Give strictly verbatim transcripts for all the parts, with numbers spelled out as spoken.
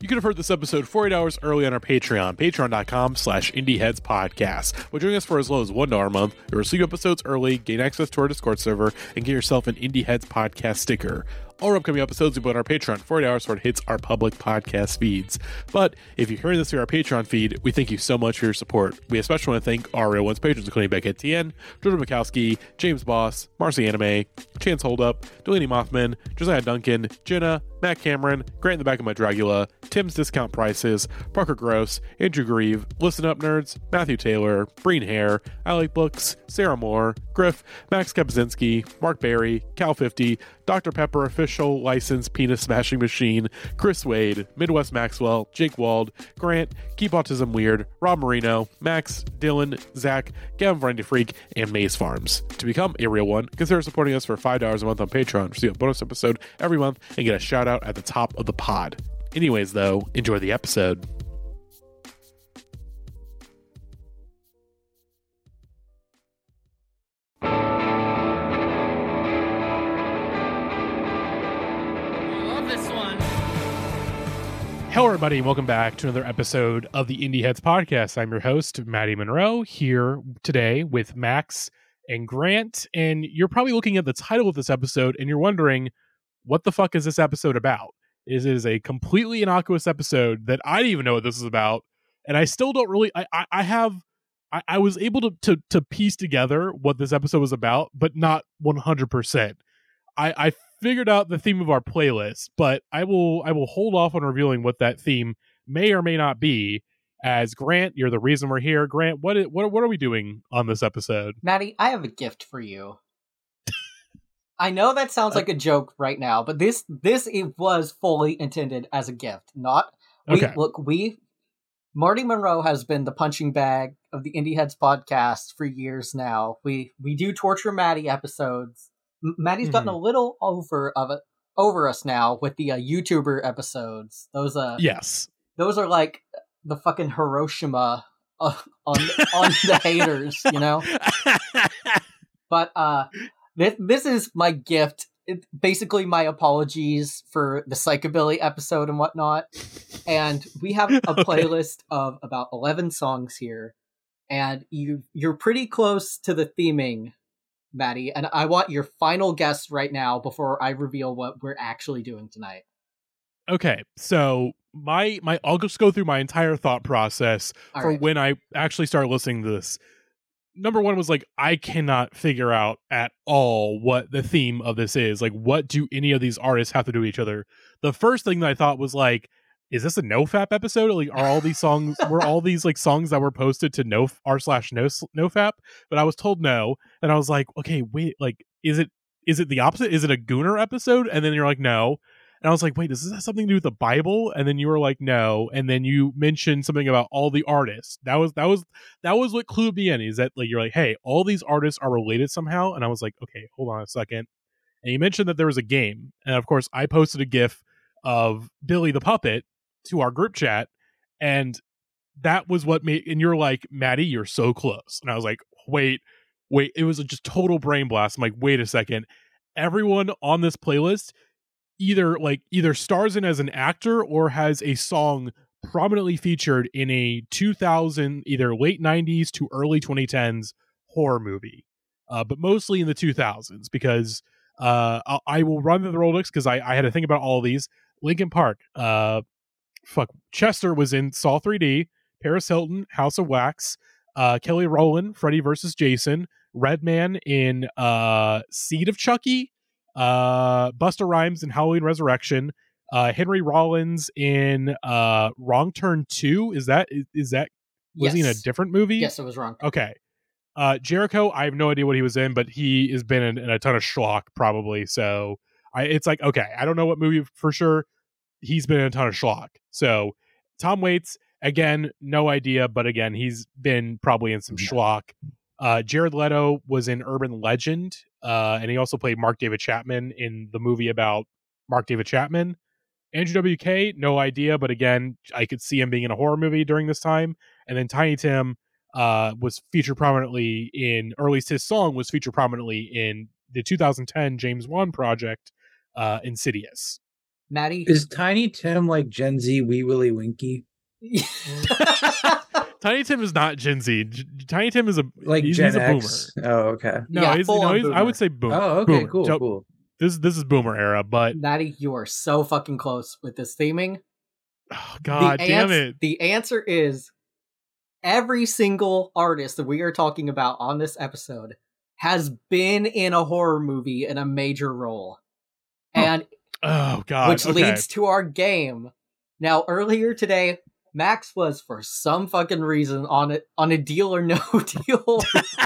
could have heard this episode forty-eight hours early on our Patreon, patreon.com slash indieheadspodcast. By joining us for as low as one dollar a month, you'll receive episodes early, gain access to our Discord server, and get yourself an Indie Heads podcast sticker. All our upcoming episodes will be on our Patreon forty hours before it hits our public podcast feeds. But if you're hearing this through our Patreon feed, we thank you so much for your support. We especially want to thank our Real Ones patrons, including Beckett T N, Jordan Mikowski, James Boss, Marcy Anime, Chance Holdup, Delaney Mothman, Josiah Duncan, Jenna, Matt Cameron, Grant in the Back of My Dragula, Tim's Discount Prices, Parker Gross, Andrew Grieve, Listen Up Nerds, Matthew Taylor, Breen Hare, I Like Books, Sarah Moore, Griff, Max Kapczynski, Mark Barry, Cal fifty, Doctor Pepper Official Licensed Penis Smashing Machine, Chris Wade, Midwest Maxwell, Jake Wald, Grant, Keep Autism Weird, Rob Marino, Max, Dylan, Zach, Gavin Variety Freak, and Maze Farms. To become a real one, consider supporting us for five dollars a month on Patreon, receive a bonus episode every month, and get a shout out at the top of the pod. Anyways, though, enjoy the episode. Hello, everybody, and welcome back to another episode of the Indie Heads podcast. I'm your host, Maddie Monroe, here today with Max and Grant. And you're probably looking at the title of this episode and you're wondering, what the fuck is this episode about? It is a completely innocuous episode that I didn't even know what this is about. And I still don't really, I, I, I have, I, I was able to, to, to piece together what this episode was about, but not one hundred percent. I, I figured out the theme of our playlist, but I will I will hold off on revealing what that theme may or may not be. As Grant, you're the reason we're here. Grant, what is, what what are we doing on this episode? Maddie, I have a gift for you. I know that sounds like a joke right now, but this this it was fully intended as a gift. Not we Okay. Look, we Marty Monroe has been the punching bag of the Indie Heads podcast for years now. We we do Torture Maddie episodes. Maddie's gotten Mhm. a little over of it over us now with the uh, YouTuber episodes. Those uh Yes. those are like the fucking Hiroshima uh, on on the haters, you know. But uh, this this is my gift. It, basically, my apologies for the Psychobilly episode and whatnot. And we have a Okay. playlist of about eleven songs here, and you you're pretty close to the theming, Maddie, and I want your final guess right now before I reveal what we're actually doing tonight. Okay, so my my I'll just go through my entire thought process All for right. when I actually started listening to this. Number one was like, I cannot figure out at all what the theme of this is. Like, what do any of these artists have to do with each other? The first thing that I thought was like, is this a NoFap episode? Like, are all these songs were all these like songs that were posted to no r slash no NoFap? But I was told no, and I was like, okay, wait, like, is it is it the opposite? Is it a Gooner episode? And then you're like, no. And I was like, wait, does this have something to do with the Bible? And then you were like, no. And then you mentioned something about all the artists. That was that was that was what clued me in. Is that like you're like, hey, all these artists are related somehow? And I was like, okay, hold on a second. And you mentioned that there was a game, and of course, I posted a GIF of Billy the Puppet to our group chat, and that was what made. And you're like, Maddie, you're so close. And I was like, wait, wait. It was a just total brain blast. I'm like, wait a second. Everyone on this playlist either like either stars in as an actor or has a song prominently featured in a two thousand either late nineties to early twenty tens horror movie, uh, but mostly in the two thousands because uh, I, I will run through the Rolodex because I, I had to think about all of these. Linkin Park, uh, fuck, Chester was in Saw three D, Paris Hilton, House of Wax, uh, Kelly Rowland, Freddy versus Jason, Redman in uh, Seed of Chucky, uh Busta Rhymes in Halloween Resurrection, uh Henry Rollins in uh Wrong Turn two. Is that is, is that was Yes. he in a different movie? Yes, it was wrong. Okay. uh Jericho, I have no idea what he was in, but he has been in, in a ton of schlock probably, so I it's like, okay, I don't know what movie for sure. He's been in a ton of schlock. So Tom Waits, again, no idea, but again, he's been probably in some schlock. Uh, Jared Leto was in Urban Legend, uh, and he also played Mark David Chapman in the movie about Mark David Chapman. Andrew W K, no idea, but again, I could see him being in a horror movie during this time. And then Tiny Tim uh, was featured prominently in, or at least his song was featured prominently in the two thousand ten James Wan project, uh, Insidious. Maddie? Is Tiny Tim like Gen Z Wee Willie Winky? Tiny Tim is not Gen Z. J- Tiny Tim is a Like he's, Gen he's a X? boomer. Oh, okay. No, Yeah, he's, full no on he's, I boomer. would say boom. Oh, okay, boomer. cool, So, cool. This this is boomer era, but Maddie, you are so fucking close with this theming. oh, god the damn ans- it. The answer is every single artist that we are talking about on this episode has been in a horror movie in a major role. And Oh god. which okay. leads to our game. Now, earlier today, Max was for some fucking reason on it on a deal or no deal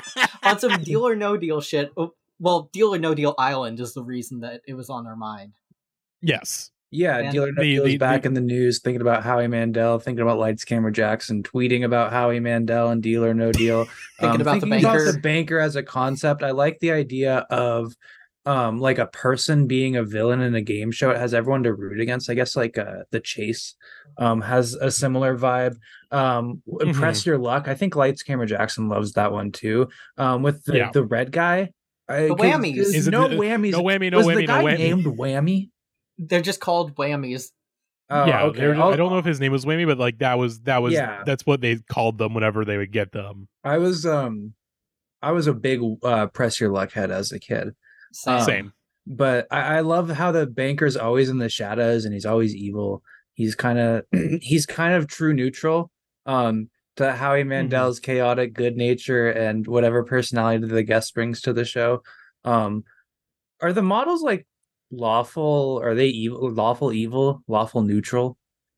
on some deal or no deal shit. Well, Deal or No Deal Island is the reason that it was on our mind. Yes. Yeah, And Dealer No the- Deal is the- back the- in the news, thinking about Howie Mandel, thinking about Lights Camera Jackson, tweeting about Howie Mandel and Dealer No Deal. Thinking um, about the thinking banker. about the banker as a concept. I like the idea of um, like a person being a villain in a game show. It has everyone to root against. I guess like uh, The Chase um, has a similar vibe. Um, Mm-hmm. Impress Your Luck. I think Lights Camera Jackson loves that one too. Um, with the, Yeah. the red guy. I, The 'cause Whammies. there's Is it no the- whammies. no whammy, no Was whammy, the no guy whammy. named Whammy? They're just called whammies. Oh, yeah, okay. they were- I'll- I don't know if his name was Whammy, but like that was that was Yeah. that's what they called them whenever they would get them. I was um I was a big uh Press Your Luck head as a kid. Same. Um, Same. But I, I love how the banker's always in the shadows and he's always evil. He's kind of he's kind of true neutral um to Howie Mandel's chaotic good nature and whatever personality the guest brings to the show. Um are the models like lawful? Are they evil lawful evil? Lawful neutral?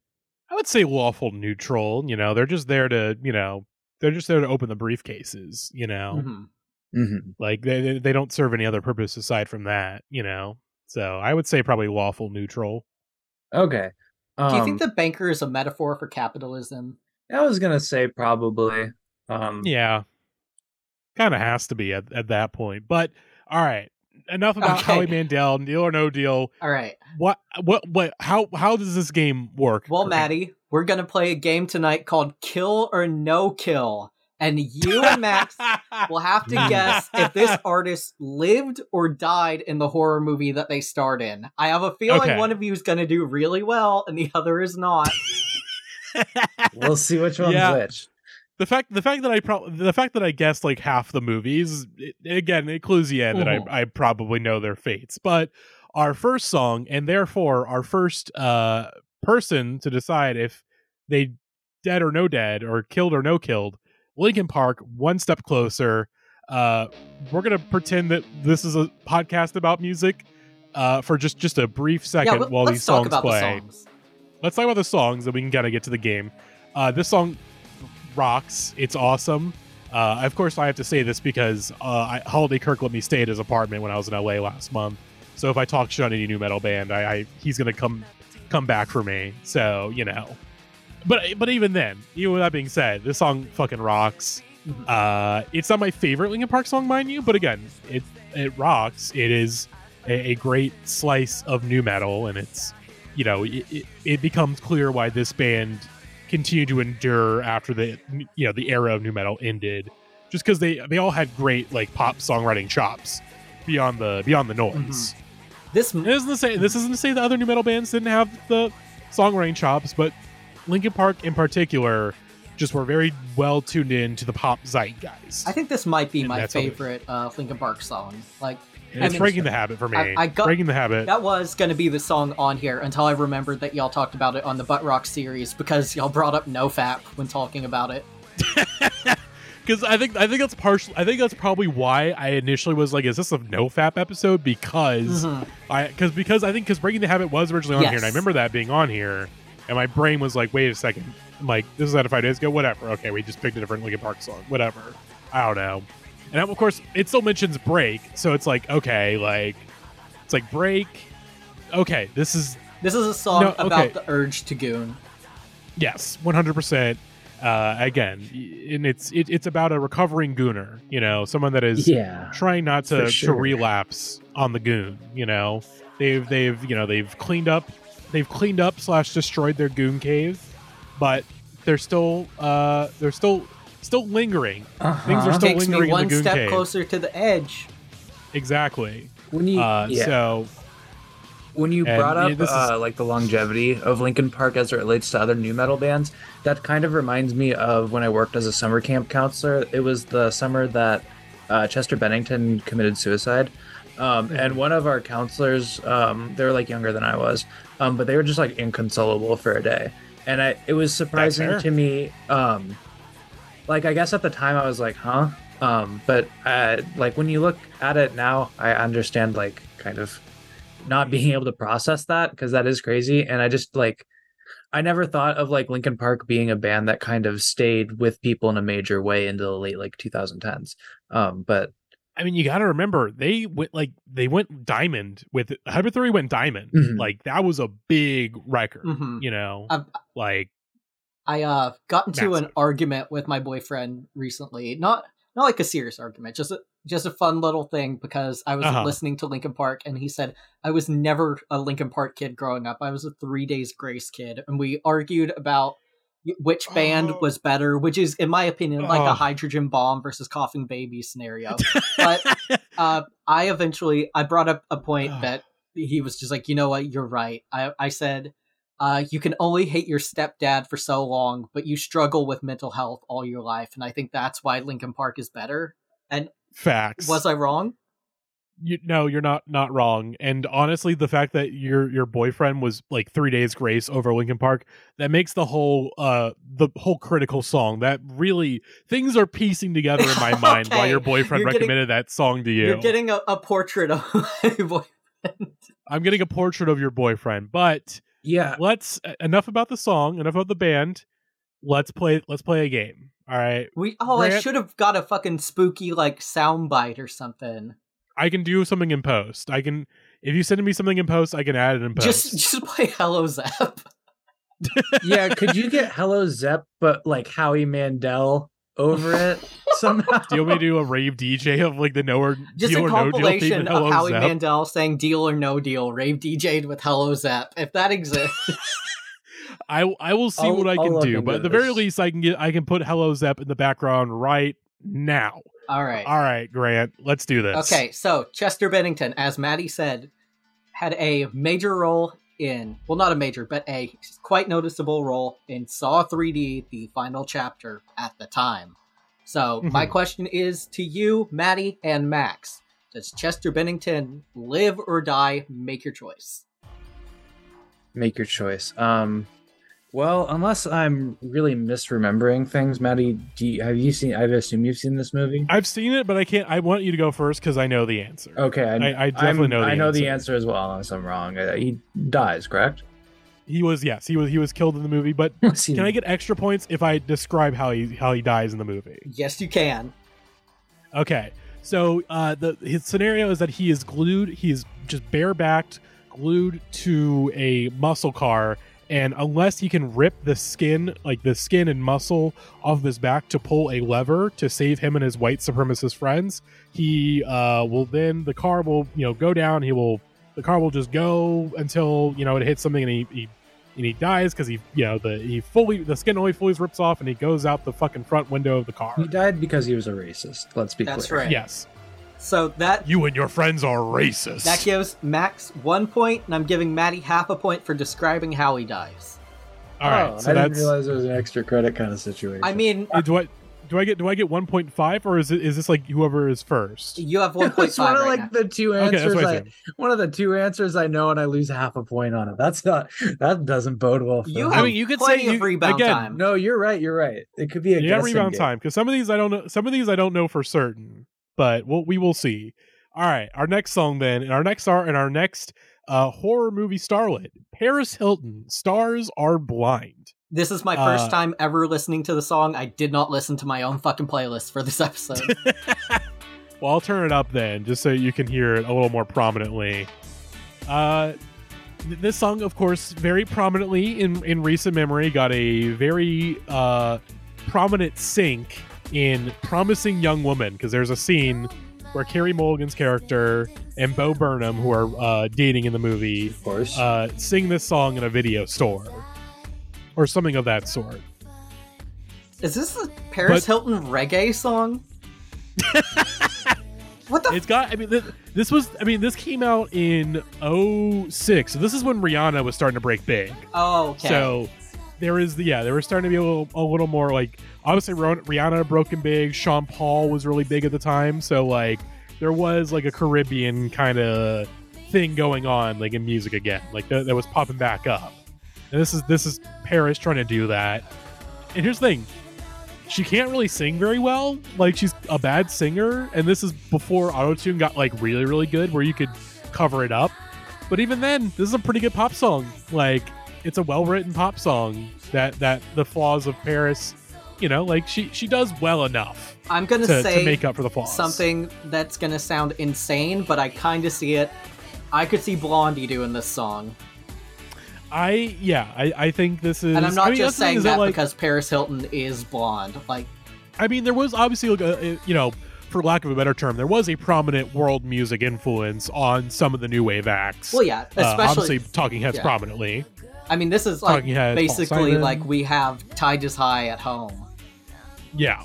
I would say lawful neutral. You know, they're just there to you know they're just there to open the briefcases. You know, Mhm. Mm-hmm. like they they- they don't serve any other purpose aside from that. You know, so I would say probably lawful neutral. Okay. Um, Do you think the banker is a metaphor for capitalism? I was gonna say probably. Um, Yeah, kind of has to be at, at that point. But all right, enough about Okay. Howie Mandel, Deal or No Deal. All right. What what what? How how does this game work? Well, Greg? Maddie, we're going to play a game tonight called Kill or No Kill. And you and Max will have to guess if this artist lived or died in the horror movie that they starred in. I have a feeling Okay. one of you is going to do really well and the other is not. we'll see which one's Yeah. which. The fact, the fact that I pro- the fact that I guessed like half the movies, it, again, it clues you in that Mhm. I I probably know their fates. But our first song, and therefore our first uh person to decide if they dead or no dead, or killed or no killed, Linkin Park, One Step Closer. Uh, we're gonna pretend that this is a podcast about music, uh, for just just a brief second yeah, let, while let's these talk songs about play. the songs. Let's talk about the songs, and we can kind of get to the game. Uh, this song rocks. It's awesome. Uh, of course, I have to say this because uh, I, Holiday Kirk let me stay at his apartment when I was in L A last month. So if I talk shit on any new metal band, I, I he's gonna come come back for me. So you know, but but even then, even with that being said, this song fucking rocks. Mhm. Uh, it's not my favorite Linkin Park song, mind you, but again, it it rocks. It is a, a great slice of new metal, and it's you know it, it, it becomes clear why this band continued to endure after the you know the era of new metal ended, just because they they all had great like pop songwriting chops beyond the beyond the noise. This It isn't to say this isn't to say the other new metal bands didn't have the songwriting chops, but Linkin Park in particular just were very well tuned in to the pop zeitgeist. I think this might be And my that's how it- favorite uh, Linkin Park song. Like And I it's mean, breaking the habit for me. I- I got- breaking the habit. that was going to be the song on here until I remembered that y'all talked about it on the Butt Rock series because y'all brought up NoFap when talking about it. Because I think I think that's partial. I think that's probably why I initially was like, "Is this a NoFap episode?" Because Mhm. I because because I think because breaking the habit was originally on here, and I Yes. remember that being on here, and my brain was like, "Wait a second, I'm like this is out of five days ago, whatever." Okay, we just picked a different Linkin Park song, whatever. I don't know. And of course, it still mentions break, so it's like okay, like it's like break. Okay, this is This is a song No, okay. about the urge to goon. yes, one hundred percent. Uh, again, y- and it's it, it's about a recovering gooner, you know, someone that is Yeah. trying not to, For sure. to relapse on the goon. You know, they've they've you know they've cleaned up they've cleaned up slash destroyed their goon cave, but they're still uh they're still still lingering. Uh-huh. Things are still Takes me lingering in one the goon step cave. closer to the edge. Exactly. When you, Uh, yeah. So When you And, brought yeah, up this is- uh, like the longevity of Linkin Park as it relates to other new metal bands, that kind of reminds me of when I worked as a summer camp counselor. It was the summer that uh, Chester Bennington committed suicide. Um, and one of our counselors, um, they were like younger than I was, um, but they were just like inconsolable for a day. And I, it was surprising fair. to me. Um, like, I guess at the time I was like, huh? Um, but uh, like when you look at it now, I understand like kind of not being able to process that, because that is crazy. And I just like, I never thought of like Linkin Park being a band that kind of stayed with people in a major way into the late like twenty tens. Um, but I mean, you got to remember they went like they went diamond with Hybrid Theory went diamond. Mhm. Like that was a big record, Mhm. you know. I've- like I uh got into an Massive. argument with my boyfriend recently. Not not like a serious argument, just a, just a fun little thing, because I was Uh-huh. listening to Linkin Park and he said I was never a Linkin Park kid growing up. I was a Three Days Grace kid, and we argued about which band Oh. was better, which is in my opinion like Oh. a Hydrogen Bomb versus Coughing Baby scenario. But uh I eventually I brought up a point Oh. that he was just like, you know what, you're right. I I said Uh, you can only hate your stepdad for so long, but you struggle with mental health all your life, and I think that's why Linkin Park is better. And facts. was I wrong? You, no, you're not not wrong. And honestly, the fact that your your boyfriend was like Three Days Grace over Linkin Park, that makes the whole uh the whole critical song, that really things are piecing together in my mind why Okay, your boyfriend you're getting- recommended that song to you. You're getting a, a portrait of my boyfriend. I'm getting a portrait of your boyfriend, but yeah, let's enough about the song, enough about the band. Let's play let's play a game. All right. We oh, I Grant- should have got a fucking spooky like soundbite or something. I can do something in post. I can if you send me something in post, I can add it in post. Just just play Hello Zep. yeah. Could you get Hello Zep, but like Howie Mandel over it somehow? Do you want me to do a rave D J of like the no or Just deal a or no deal compilation theme with of Hello Howie Zep? Mandel saying "Deal or No Deal," rave D J'd with Hello Zep. If that exists, I I will see I'll- what I I'll can look do, into but at the very this. least, I can get I can put Hello Zep in the background right now. all right. All right, Grant, let's do this. Okay, so Chester Bennington, as Maddie said, had a major role in, well, not a major, but a quite noticeable role in Saw three D, the final chapter at the time. So, my Mhm. question is to you, Maddie, and Max. Does Chester Bennington live or die? Make your choice. Make your choice. Um, well, unless I'm really misremembering things, Maddie, do you, have you seen? I assume you've seen this movie. I've seen it, but I can't. I want you to go first because I know the answer. Okay, I, I- I definitely I'm- know the I know answer. the answer as well, unless I'm wrong. Uh, he dies, correct? He was yes, he was he was killed in the movie. But can I get extra points if I describe how he how he dies in the movie? Yes, you can. Okay, so uh, the his scenario is that he is glued. He is just barebacked, glued to a muscle car, and unless he can rip the skin, like the skin and muscle off of his back to pull a lever to save him and his white supremacist friends, he uh, will then the car will you know go down. He will the car will just go until you know it hits something and he. he and he dies because he, you know, the he fully the skin only fully rips off and he goes out the fucking front window of the car. He died because he was a racist. Let's be That's clear. right. Yes, So that you and your friends are racist. that gives Max one point, and I'm giving Maddie half a point for describing how he dies. All right, Oh, so I didn't that's. realize it was an extra credit kind of situation. I mean, uh, do I do I get do I get one point five or is it is this like whoever is first? you have one point it's one five of right like now. the two Okay, that's answers. what I I, said. one of the two answers I know, and I lose half a point on it. That's not. That doesn't bode well for You me. I have mean, you could plenty say of you, rebound again. time. No, you're right. You're right. It could be a You got guessing rebound game. time because some of these I don't know. Some of these I don't know for certain, but we'll, we will see. All right, our next song then, and our next star, and our next uh, horror movie starlet, Paris Hilton. Stars Are Blind. This is my first Uh, time ever listening to the song. I did not listen to my own fucking playlist for this episode. Well, I'll turn it up then, just so you can hear it a little more prominently. Uh, th- this song, of course, very prominently in, in recent memory, got a very uh, prominent sync in Promising Young Woman, because there's a scene where Carey Mulligan's character and Bo Burnham, who are uh, dating in the movie, Of course. uh, sing this song in a video store. Or something of that sort. Is this a Paris But- Hilton reggae song? What the? It's got. I mean, this, this was. I mean, this came out in oh six. So this is when Rihanna was starting to break big. Oh, okay. So there is the yeah. They were starting to be a little, a little more like. Obviously, Rihanna broken big. Sean Paul was really big at the time. So like, there was like a Caribbean kind of thing going on, like in music again. Like that, that was popping back up. And this is this is Paris trying to do that. And here's the thing. She can't really sing very well. Like, she's a bad singer, and this is before autotune got like really, really good, where you could cover it up. But even then, this is a pretty good pop song. Like, it's a well-written pop song that that the flaws of Paris, you know, like she she does well enough. I'm gonna to, say to make up for the flaws. Something that's gonna sound insane, but I kind of see it. I could see Blondie doing this song. I yeah, I, I think this is, and I'm not I mean, just saying that, that like, because Paris Hilton is blonde. Like, I mean, there was obviously like a, you know, for lack of a better term, there was a prominent world music influence on some of the new wave acts. Well, yeah, especially uh, obviously Talking Heads yeah. prominently. I mean, this is like Talking Heads, basically like we have Tide is High at home. Yeah.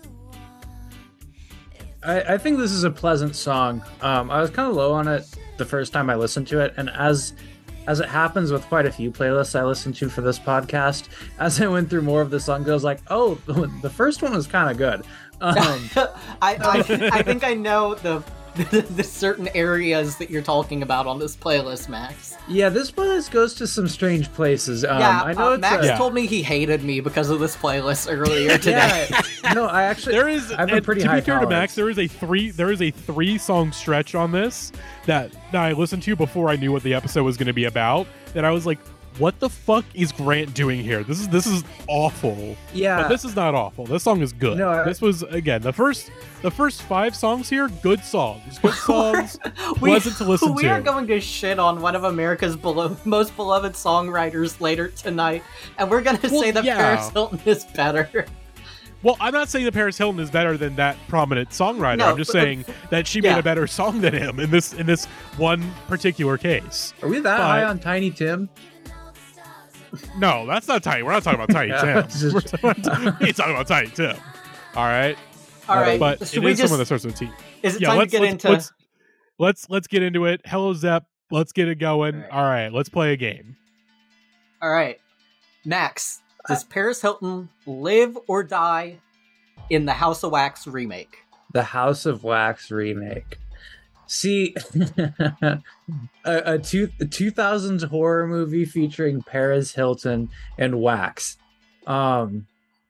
I, I think this is a pleasant song. Um, I was kind of low on it the first time I listened to it, and as as it happens with quite a few playlists I listened to for this podcast, as I went through more of the songs, I was like, oh, the first one was kind of good. Um, I, I I think I know the, the the certain areas that you're talking about on this playlist, Max. Yeah, this playlist goes to some strange places. Um, yeah, I know uh, it's Max a, yeah. told me he hated me because of this playlist earlier today. Yeah, no, I actually There is, I have a and pretty to high be fair to Max, tolerance. there is a three there is a three song stretch on this that, that I listened to before I knew what the episode was going to be about. That I was like, what the fuck is Grant doing here? This is this is awful. Yeah. But this is not awful. This song is good. No, I- this was again the first the first five songs here, good songs, good songs, we, pleasant to listen we to. are going to shit on one of America's belo- most beloved songwriters later tonight, and we're going to Well, say that yeah. Paris Hilton is better. Well, I'm not saying that Paris Hilton is better than that prominent songwriter. No, I'm just but the- saying that she made yeah. a better song than him in this in this one particular case. Are we that but- high on Tiny Tim? No, that's not Tiny. We're not talking about Tiny Yeah, Tim. just- We're talking, we ain't talking about Tiny Tim. All right, All right, but should it we is just? someone that starts with a T. Is it Yeah, time to let's get let's, into? let's let's let's get into it. Hello, Zepp. Let's get it going. All right. All right, let's play a game. All right, Max. Does Paris Hilton live or die in the House of Wax remake? The House of Wax remake. See, a, a, two, a two thousands horror movie featuring Paris Hilton and Wax. Um,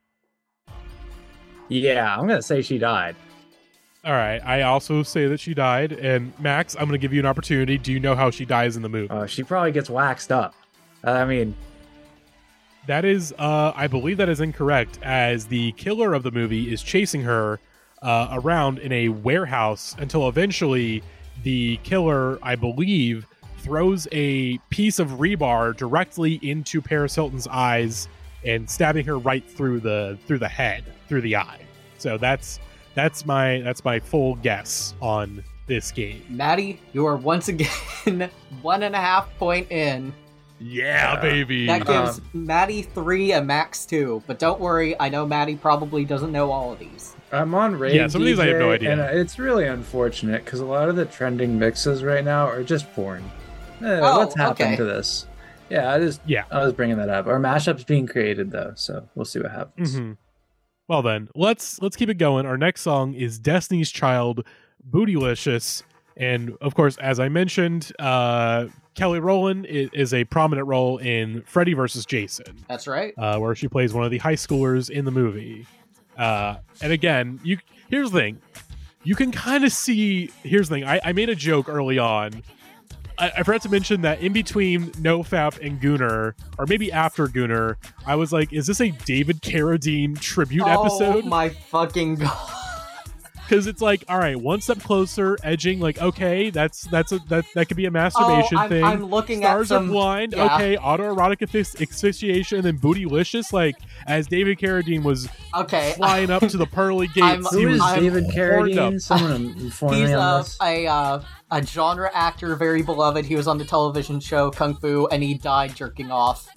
yeah, I'm gonna say she died. All right. I also say that she died. And Max, I'm going to give you an opportunity. Do you know how she dies in the movie? Uh, she probably gets waxed up. I mean, That is, uh, I believe that is incorrect, as the killer of the movie is chasing her uh, around in a warehouse until eventually the killer, I believe, throws a piece of rebar directly into Paris Hilton's eyes and stabbing her right through the through the head, through the eye. So that's that's my that's my full guess on this game. Maddie, you are once again one and a half point in. Yeah, Uh, baby. That gives Um, Maddie three and Max two. But don't worry, I know Maddie probably doesn't know all of these. I'm on Rave Yeah, some of these I have no D J, idea. and it's really unfortunate because a lot of the trending mixes right now are just porn. Eh, Oh, what's happened okay. to this? Yeah, I just Yeah. I was bringing that up. Our mashup's being created though, so we'll see what happens. Mhm. Well then, let's let's keep it going. Our next song is Destiny's Child, Bootylicious, and of course, as I mentioned, uh, Kelly Rowland is, is a prominent role in Freddy versus Jason, That's right. uh, where she plays one of the high schoolers in the movie. Uh, and again, you here's the thing: you can kind of see. Here's the thing: I, I made a joke early on. I, I forgot to mention that in between NoFap and Gunnar, or maybe after Gunnar, I was like, "Is this a David Carradine tribute Oh episode?" my fucking god. Because it's like, all right, one step closer, edging. Like, okay, that's that's a that that could be a masturbation Oh, I'm, thing. I'm looking Stars at some. are blind. yeah. Okay, autoerotic asphy- asphyxiation, and then bootylicious. Like, as David Carradine was Okay. flying up to the pearly I'm- gates, Who he is was I'm David horned up. Carradine? Someone inform He's me on a, this. a uh, a genre actor, very beloved. He was on the television show Kung Fu, and he died jerking off.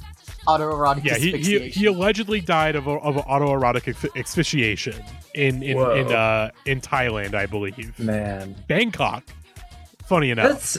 autoerotic Yeah, he, he asphyxiation. he allegedly died of a, of autoerotic asphy- asphyxiation in in Whoa. in uh in Thailand, I believe. Man, Bangkok. Funny enough. that's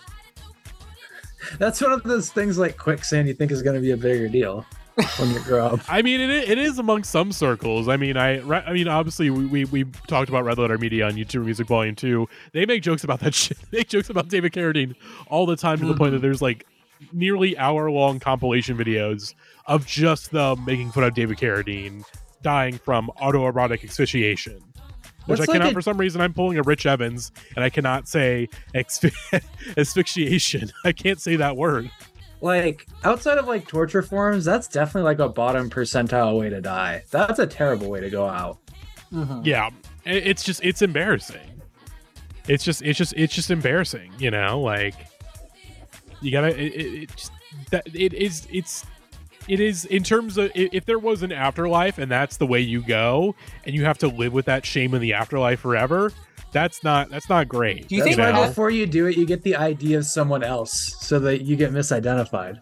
that's one of those things like quicksand you think is going to be a bigger deal when you grow up. I mean, it i- it is among some circles. I mean, I re- I mean, obviously, we, we we talked about Red Letter Media on YouTube Music Volume Two. They make jokes about that shit. They make jokes about David Carradine all the time to the point that there's like nearly hour long compilation videos of just them making fun of David Carradine dying from autoerotic asphyxiation. Which That's I cannot, like a- for some reason, I'm pulling a Rich Evans, and I cannot say exf- asphyxiation. I can't say that word. Like outside of like torture forms, that's definitely like a bottom percentile way to die. That's a terrible way to go out. Mhm. Yeah, it- it's just it's embarrassing. It's just it's just it's just embarrassing, you know. Like you gotta it, it, it just that it is it's it is in terms of i- if there was an afterlife and that's the way you go and you have to live with that shame in the afterlife forever. That's not that's not great. Do you That's think why know? before you do it, you get the I D of someone else so that you get misidentified.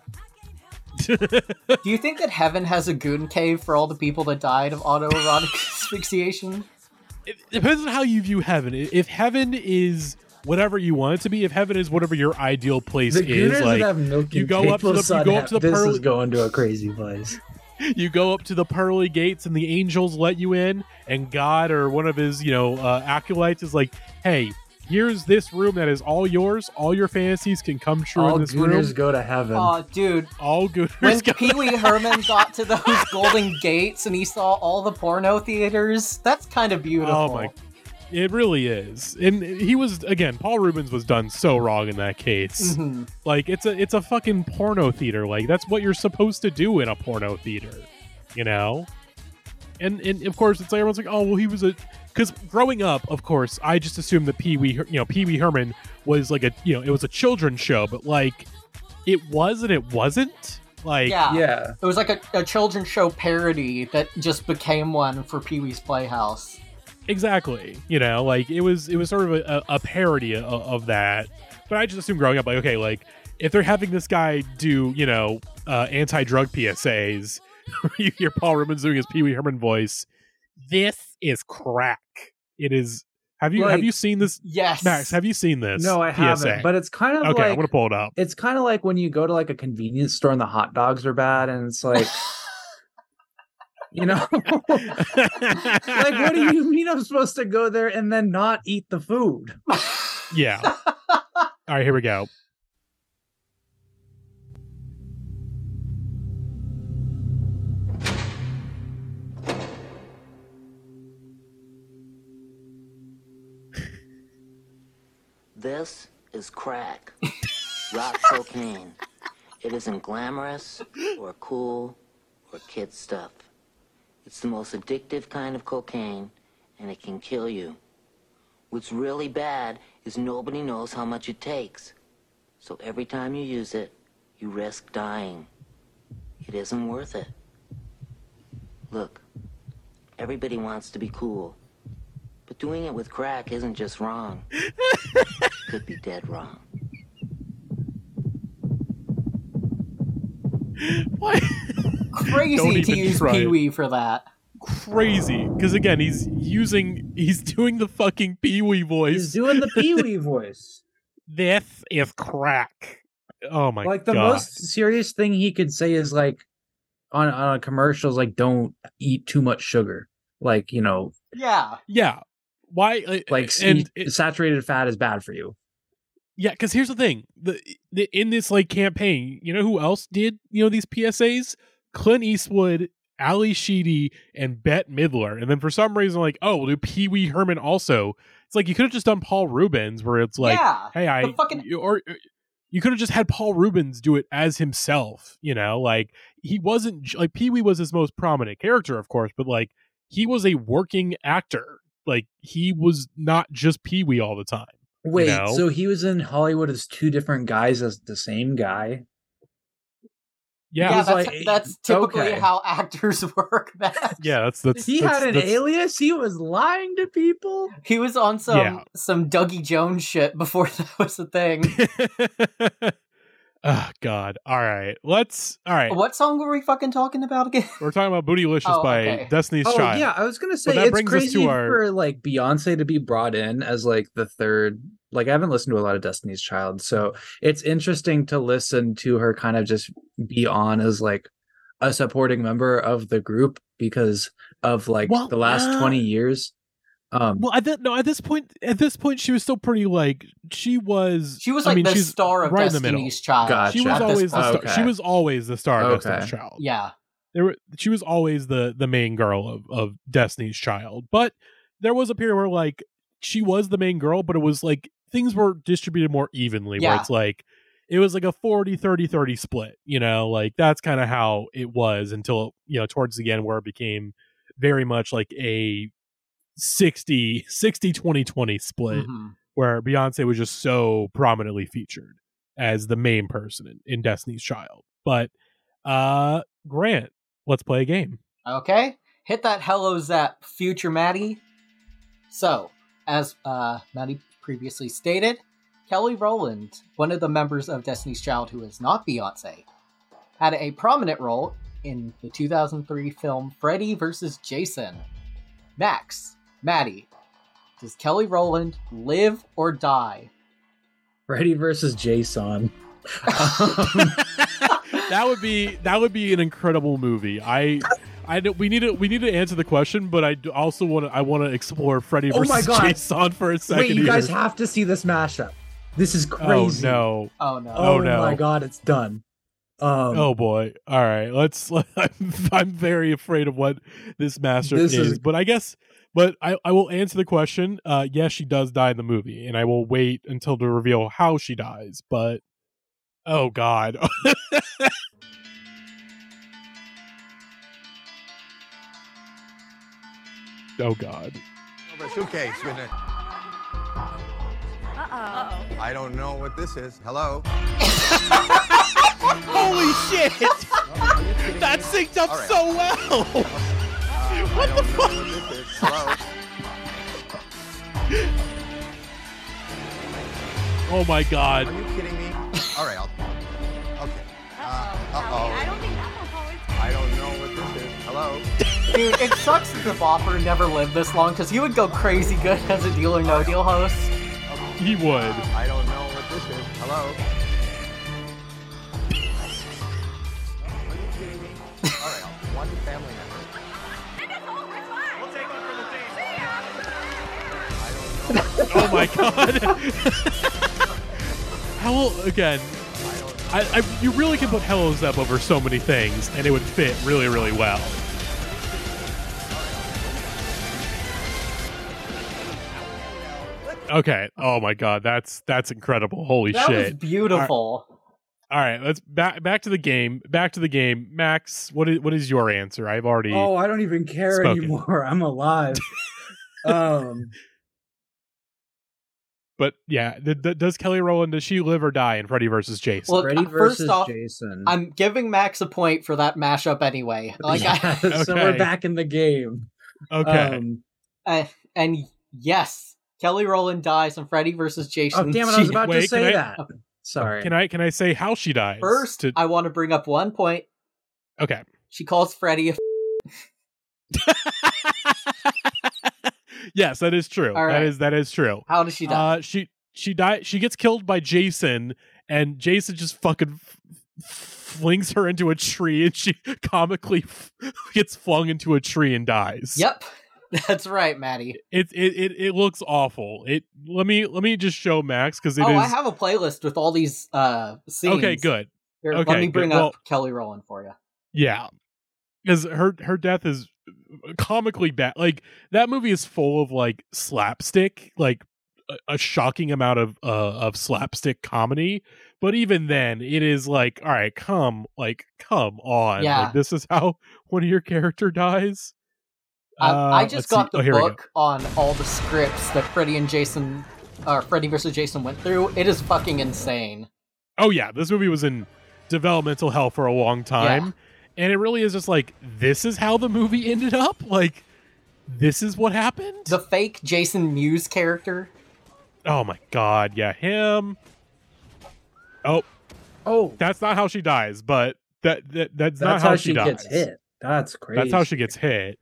Do you think that heaven has a goon cave for all the people that died of autoerotic asphyxiation? It depends on how you view heaven. I- If heaven is whatever you want it to be, if heaven is whatever your ideal place The is, gooners like that have milk you and go up to the- you son go up have- to the this pearly- is going to a crazy place. you go up to the pearly gates and the angels let you in, and God or one of his, you know, uh, acolytes is like, hey, here's this room that is all yours. All your fantasies can come true All in this gooners room. go to heaven. Oh, dude, All good. when Pee Wee Herman got to those golden gates and he saw all the porno theaters, that's kind of beautiful. Oh my, it really is. And he was, again, Paul Rubens was done so wrong in that case. Mhm. Like it's a it's a fucking porno theater. Like that's what you're supposed to do in a porno theater, you know. And and of course it's like everyone's like, oh well, he was a because growing up, of course, I just assumed that Pee Wee, you know, Pee Wee Herman was like a you know it was a children's show, but like it was and it wasn't. Like Yeah. Yeah. It was like a, a children's show parody that just became one for Pee Wee's Playhouse. exactly, you know, like it was it was sort of a, a parody of, of that. But I just assumed growing up, like okay, like if they're having this guy do you know uh, anti-drug P S As. You hear Paul Rubens doing his Pee Wee Herman voice. This is crack. It is. Have you Like- have you seen this, Yes. Max? Have you seen this? No, I P S A? haven't. But it's kind of okay, I'm like gonna pull it up. it's kind of like when you go to like a convenience store and the hot dogs are bad, and it's like, you know, like what do you mean I'm supposed to go there and then not eat the food? Yeah. All right, here we go. This is crack. Rock cocaine. It isn't glamorous or cool or kid stuff. It's the most addictive kind of cocaine, and it can kill you. What's really bad is nobody knows how much it takes. So every time you use it, you risk dying. It isn't worth it. Look, everybody wants to be cool. But doing it with crack isn't just wrong. It could be dead wrong. What? Don't Crazy to even use try it. Pee Wee for that. Crazy, because again, he's using, he's doing the fucking Pee Wee voice. He's doing the Pee Wee voice. This is crack. Oh my Like the god. most serious thing he could say is like on on a commercials, like don't eat too much sugar. Like you know, Yeah. Yeah. Why? uh, like and eat- it- saturated fat is bad for you. Yeah, because here's the thing: the, the in this like campaign, you know who else did you know these P S As? Clint Eastwood, Ali Sheedy, and Bette Midler. And then for some reason, like, oh, we'll do Pee Wee Herman also. It's like you could have just done Paul Rubens, where it's like, yeah. hey, I The fucking- you- or or you could have just had Paul Rubens do it as himself. You know, like he wasn't j- like Pee Wee was his most prominent character, of course, but like he was a working actor. Like he was not just Pee Wee all the time. Wait, know? so he was in Hollywood as two different guys as the same guy? Yeah, Yeah, was that's, like- that's typically okay. how actors work. That yeah, that's that's He that's, had an that's- alias. He was lying to people. he was on some Yeah. some Dougie Jones shit before that was a thing. Oh God! All right, let's. All right, What song were we fucking talking about again? we're talking about "Bootylicious" Oh, by okay. Destiny's Oh Child. yeah, I was gonna But say that it's brings us crazy to our- for like Beyonce to be brought in as like the third. Like I haven't listened to a lot of Destiny's Child, so it's interesting to listen to her kind of just be on as like a supporting member of the group because of like Well, the last uh, twenty years. Um, Well, at that no, at this point, at this point, she was still pretty like she was. She was I like mean, the she's star of right in the middle. Destiny's Child. Gotcha. She was at this always the point. star. Okay. She was always the star of Okay. Destiny's Child. Yeah. There were, she was always the the main girl of, of Destiny's Child. But there was a period where like she was the main girl, but it was like things were distributed more evenly. Where Yeah. it's like it was like a forty thirty thirty split. You know, like that's kind of how it was until you know towards the end where it became very much like a sixty twenty twenty split Mhm. where Beyonce was just so prominently featured as the main person in, in Destiny's Child. But uh Grant, let's play a game. Okay. Hit that hello zap, future Maddie. So, as uh, Maddie previously stated, Kelly Rowland, one of the members of Destiny's Child who is not Beyonce, had a prominent role in the two thousand three film Freddy versus Jason. Max, Maddie, does Kelly Rowland live or die? Freddy versus Jason. That would be that would be an incredible movie. I I don't- we need to we need to answer the question, but I do also want to I want to explore Freddy Oh my versus God. Jason for a second. Wait, you guys here. have to see this mashup. This is Oh crazy. no! Oh no. Oh, Oh, no. my god, it's done. Um, Oh boy! All right, let's. I'm, I'm very afraid of what this master This is, is- but I guess. But I, I will answer the question. Uh, yes, she does die in the movie, and I will wait until to reveal how she dies. But oh god! Oh god! Over a suitcase with it. Uh-oh. I don't know what this is. Hello? Holy shit! Are you kidding That me? synced up All right. so well. Uh, what I the don't fuck? know what this is. Hello? Oh my god! Are you kidding me? All right, I'll... Okay. Uh, Uh-oh. I uh-oh. don't think that will always. I don't know what this is. Hello? Dude, it sucks that the Bopper never lived this long because he would go crazy good as a Deal or No Deal host. He would. I don't know what this is. Hello? Are you kidding me? All right, I'll... One family member. I don't know. Oh my god! How again? I, I you really can put Hello Zep over so many things, and it would fit really, really well. Okay. Oh my god, that's that's incredible. Holy That was shit! beautiful. All right, let's back back to the game. Back to the game. Max, what is what is your answer? I've already. Oh, I don't even care Spoken. anymore. I'm alive. um, But yeah, th- th- does Kelly Rowland, does she live or die in Freddy versus Jason? Well, Freddy uh, first versus off, Jason. I'm giving Max a point for that mashup anyway. Like, Yeah, so Okay. we're back in the game. Okay. Um, I, uh, and yes, Kelly Rowland dies in Freddy versus Jason. oh damn it! I was She- about Wait, to say can I- that. Sorry. can I can I say how she dies? First, To- I want to bring up one point. okay. She calls Freddy a. Yes, that is true. All right. That is that is true. How does she die? Uh, she she die. She gets killed by Jason, and Jason just fucking f- flings her into a tree, and she comically f- gets flung into a tree and dies. Yep, that's right, Maddie. It it it, it looks awful. It let me let me just show Max because it is Oh, I have a playlist with all these uh scenes. okay. Good. Here, Okay, let me good. bring Well- up Kelly Rowland for you. Yeah, because her her death is comically bad. Like that movie is full of like slapstick, like a, a shocking amount of uh, of slapstick comedy. But even then, it is like, all right, come, like, come on. Yeah. Like, this is how one of your character dies. Um, Uh, I just let's got see. the Oh, here we go. book on all the scripts that Freddy and Jason, or Freddy versus Jason went through. It is fucking insane. Oh yeah, this movie was in developmental hell for a long time. And it really is just like, this is how the movie ended up? Like, this is what happened? The fake Jason Mewes character. Oh my god, yeah, him. Oh, Oh, That's not how she dies, but that, that that's, that's not how, how she she dies. gets hit. That's crazy. That's how she gets hit.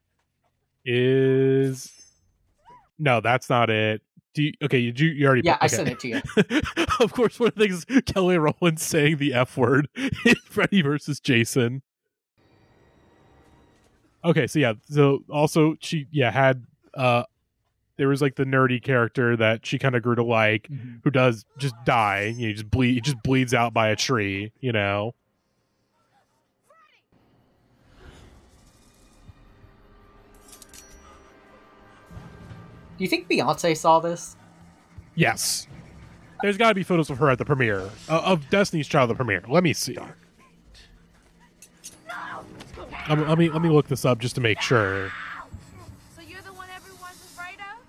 Is no, that's not it. Do you, okay, you you already Yeah, I okay. sent it to you. Of course, one of the things Kelly Rowland saying the F word in Freddy versus Jason. Okay, so yeah, so also she yeah had uh there was like the nerdy character that she kind of grew to like, Mm-hmm. who does just die. You know, just bleed. He just bleeds out by a tree. You know. Do you think Beyonce saw this? Yes. There's got to be photos of her at the premiere uh, of Destiny's Child. The premiere. Let me see. Um, let me let me look this up just to make sure. So you're the one everyone's afraid of?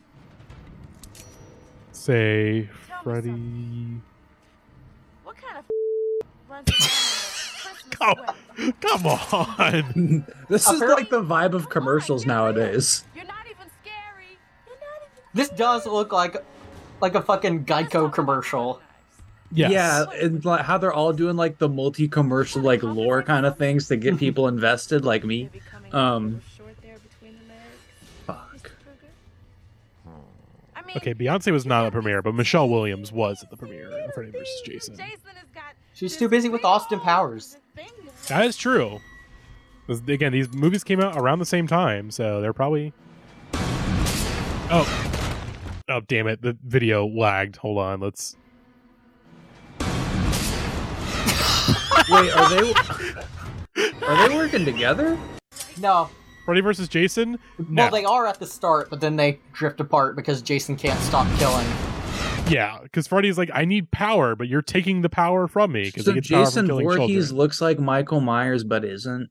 Say Tell me Freddy. something. What kind of runs around in a Christmas Come, sweater? come on. This is Apparently- like the vibe of commercials nowadays. You're not even scary. You're not even This does look like like a fucking Geico commercial. Yes. Yeah, and like how they're all doing like the multi-commercial like lore kind of things to get people invested, like me. Um, fuck. I mean, Okay, Beyonce was not at the premiere, but Michelle Williams was at the premiere of Freddy versus Jason. Jason has got She's this too busy with big Austin Powers. thing going That is true. 'Cause, again, these movies came out around the same time, so they're probably. Oh. Oh, damn it. The video lagged. Hold on. Let's. Wait, are they are they working together? No. Freddy versus Jason? No. Well, they are at the start, but then they drift apart because Jason can't stop killing. Yeah, because Freddy's like, I need power, but you're taking the power from me. Because So he gets power from Jason killing Voorhees children. looks like Michael Myers, but isn't.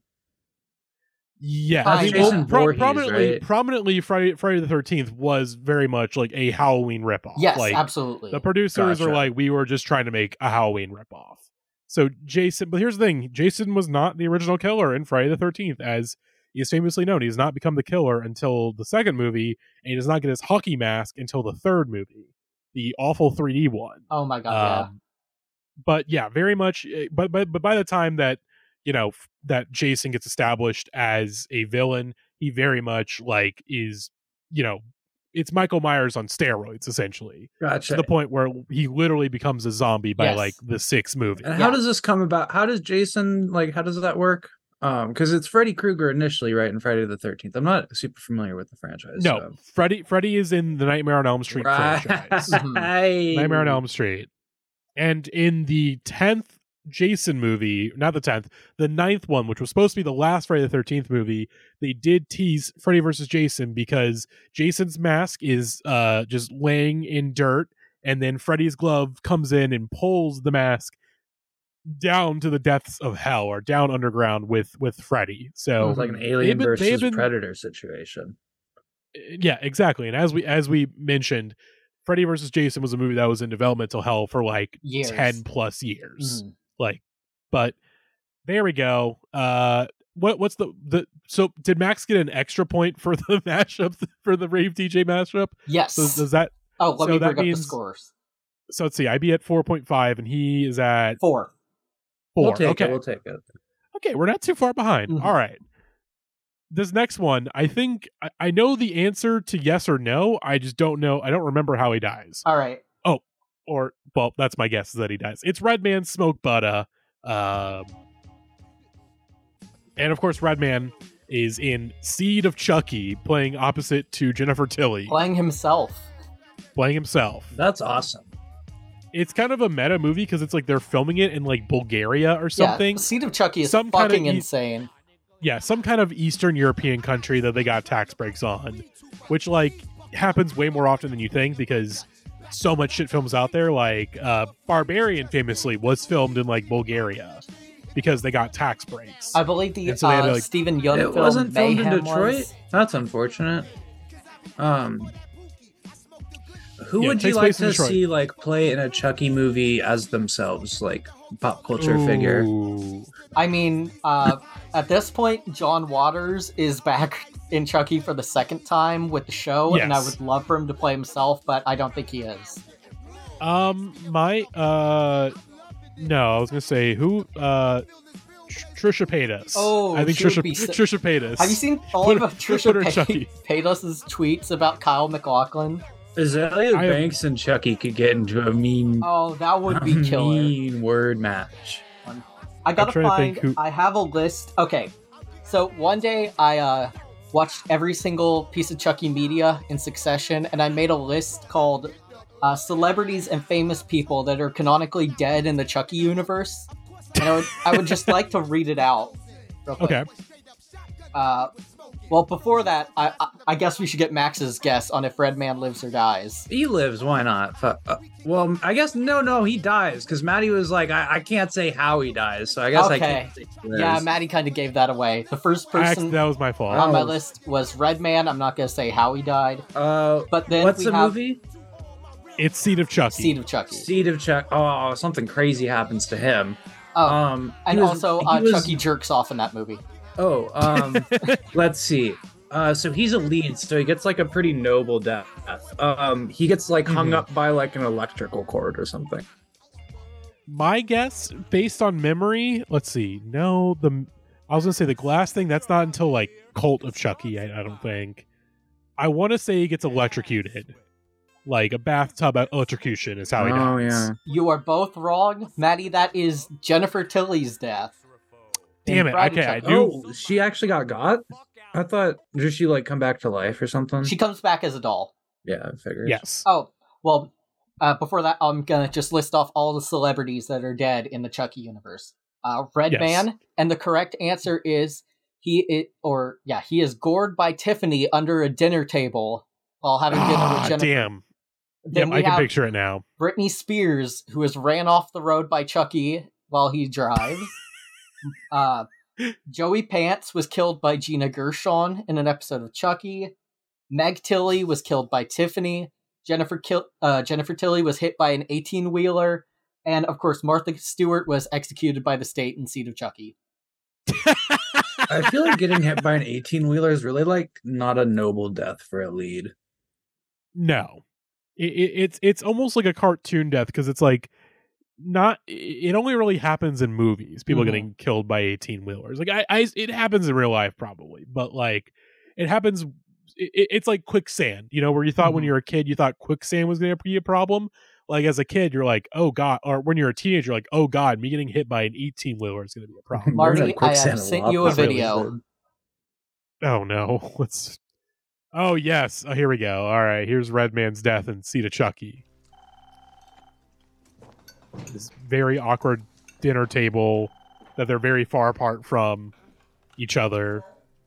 Yeah, I think Jason pro- Voorhees, prominently, right? prominently, Friday, Friday the thirteenth was very much like a Halloween ripoff. Yes, like, absolutely. The producers are Gotcha. like, we were just trying to make a Halloween ripoff. So Jason, but here's the thing: Jason was not the original killer in Friday the thirteenth, as he is famously known. He does not become the killer until the second movie, and he does not get his hockey mask until the third movie, the awful three D one. Oh my god, Um, but yeah, very much. eh, But but but by the time that you know f- that Jason gets established as a villain, he very much like is you know it's Michael Myers on steroids essentially, Gotcha. to the point where he literally becomes a zombie by Yes. like the sixth movie. And Yeah. how does this come about? How does Jason like? How does that work? Um, because it's Freddy Krueger initially, right? In Friday the thirteenth. I'm not super familiar with the franchise. No, so. Freddy Freddy is in the Nightmare on Elm Street franchise. Right. Nightmare on Elm Street. And in the tenth Jason movie, not the tenth, the ninth one, which was supposed to be the last Friday the thirteenth movie, they did tease Freddy versus Jason because Jason's mask is uh, just laying in dirt, and then Freddy's glove comes in and pulls the mask down to the depths of hell or down underground with with Freddy. So It's like an they've alien been- they've versus been- predator situation. yeah, exactly. And as we as we mentioned, Freddy versus Jason was a movie that was in developmental hell for like Years. ten plus years. Mhm. Like, but there we go. Uh, what what's the the so did Max get an extra point for the mashup for the Rave D J mashup? yes. So does that? oh, let so me that bring up the means- scores. So let's see. I be at four point five, and he is at Four. four. We'll take okay, it. We'll take it. okay, we're not too far behind. Mhm. All right. This next one, I think I, I know the answer to yes or no. I just don't know. I don't remember how he dies. All right. Or well, that's my guess is that he dies. It's Redman Smoke Butter, um, and of course, Redman is in Seed of Chucky, playing opposite to Jennifer Tilly, Playing himself. playing himself. That's awesome. It's kind of a meta movie because it's like they're filming it in like Bulgaria or something. Yeah, Seed of Chucky is Some kinda fucking e- insane. Yeah, some kind of Eastern European country that they got tax breaks on, which like happens way more often than you think because so much shit films out there. Like uh, Barbarian famously was filmed in like Bulgaria because they got tax breaks. I believe the And so they had uh, to, like- Stephen Young It film wasn't filmed Mayhem in Detroit. was. That's unfortunate. Um, who Yeah, it would you takes like place in to Detroit. see like play in a Chucky movie as themselves, like pop culture figure? Ooh. I mean, uh, at this point, John Waters is back in Chucky for the second time with the show, and I Yes. would love for him to play himself, but I don't think he is. Um, my uh, No, I was gonna say who. Uh, Tr- Trisha Paytas. Oh, I think she would Trisha be so- Trisha Paytas. Have you seen all Put of her- Trisha put her in Pay- Chucky. Paytas' tweets about Kyle MacLachlan? Azalea I have- Banks and Chucky could get into a mean, Oh, that would a be killer. mean word match. I gotta trying to find. think who- I have a list. Okay, so one day I uh, watched every single piece of Chucky media in succession, and I made a list called uh, "Celebrities and Famous People That Are Canonically Dead in the Chucky Universe." And I would, I would just like to read it out. Real quick. Okay. Uh, well, before that, I, I I guess we should get Max's guess on if Redman lives or dies. He lives, why not? Fu- uh, well, I guess no, no, he dies because Maddie was like, I-, I can't say how he dies, so I guess I Okay. can't say he lives. Yeah, Maddie kind of gave that away. The first I person acc- that was my fault. on my Oh. list was Redman. I'm not gonna say how he died. Uh, But then what's we the have movie? It's Seed of Chucky. Seed of Chucky. Seed of Chuck. Oh, something crazy happens to him. Oh, Um, he and was- also he uh, was- Chucky jerks off in that movie. Oh, um, let's see. Uh, so he's a lead, so he gets like a pretty noble death. Um, he gets like hung Mhm. up by like an electrical cord or something. My guess, based on memory, let's see. No, the I was gonna say the glass thing. That's not until like Cult of Chucky. I, I don't think. I want to say he gets electrocuted, like a bathtub electrocution is how he Oh, dies. yeah. You are both wrong, Maddie. That is Jennifer Tilly's death. in Damn it! Bride of Okay, I Chucky. knew. Oh, she actually got got. I thought did she like come back to life or something? She comes back as a doll. Yeah, I figured. Yes. Oh, well, uh, before that, I'm gonna just list off all the celebrities that are dead in the Chucky universe. Uh, Redman, Yes. and the correct answer is he, it, or yeah, he is gored by Tiffany under a dinner table while having dinner Ah, with Jennifer. damn. Then Yep, we I can have picture it now. Britney Spears, who is ran off the road by Chucky while he drives. uh, Joey Pants was killed by Gina Gershon in an episode of Chucky. Meg Tilly was killed by Tiffany. Jennifer Kil- uh, Jennifer Tilly was hit by an eighteen-wheeler. And, of course, Martha Stewart was executed by the state in Seed of Chucky. I feel like getting hit by an eighteen wheeler is really like not a noble death for a lead. No, it, it, it's it's almost like a cartoon death because it's like not. It only really happens in movies. People Mhm. getting killed by eighteen wheelers. Like I, I, it happens in real life probably, but like it happens. It, it's like quicksand, you know, where you thought when Mhm. you were a kid, you thought quicksand was going to be a problem. Like as a kid, you're like, oh god, or when you're a teenager, you're like, oh god, me getting hit by an eighteen wheeler is going to be a problem. Marty, We're in I have quicksand sent lot, you a that's really video. good. Oh no, let's. Oh yes, oh, here we go. All right, here's Redman's death and Seed of Chucky. This very awkward dinner table that they're very far apart from each other.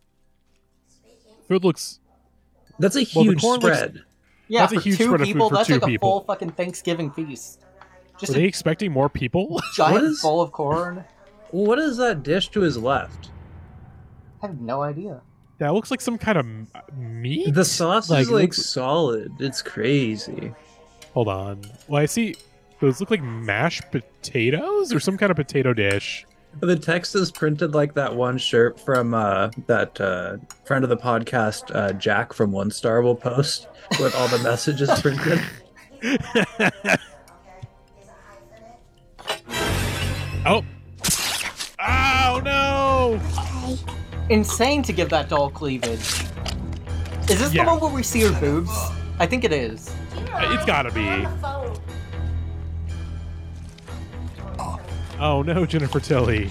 Food looks. That's a Well, the huge corn looks- spread. Yeah, That's a for huge two spread of food people, for that's two like a people. full fucking Thanksgiving feast. Just Were a they expecting more people? giant What is- bowl of corn. What is that dish to his left? I have no idea. That looks like some kind of m- meat. The sauce Like, is it like looks- solid. It's crazy. Hold on. Well, I see. Those look like mashed potatoes or some kind of potato dish. The text is printed like that one shirt from uh, that uh, friend of the podcast, uh, Jack from One Star, will post with all the messages printed. Oh. Oh no! Insane to give that doll cleavage. Is this Yeah. the one where we see her boobs? I think it is. It's gotta be. Oh no, Jennifer Tilly.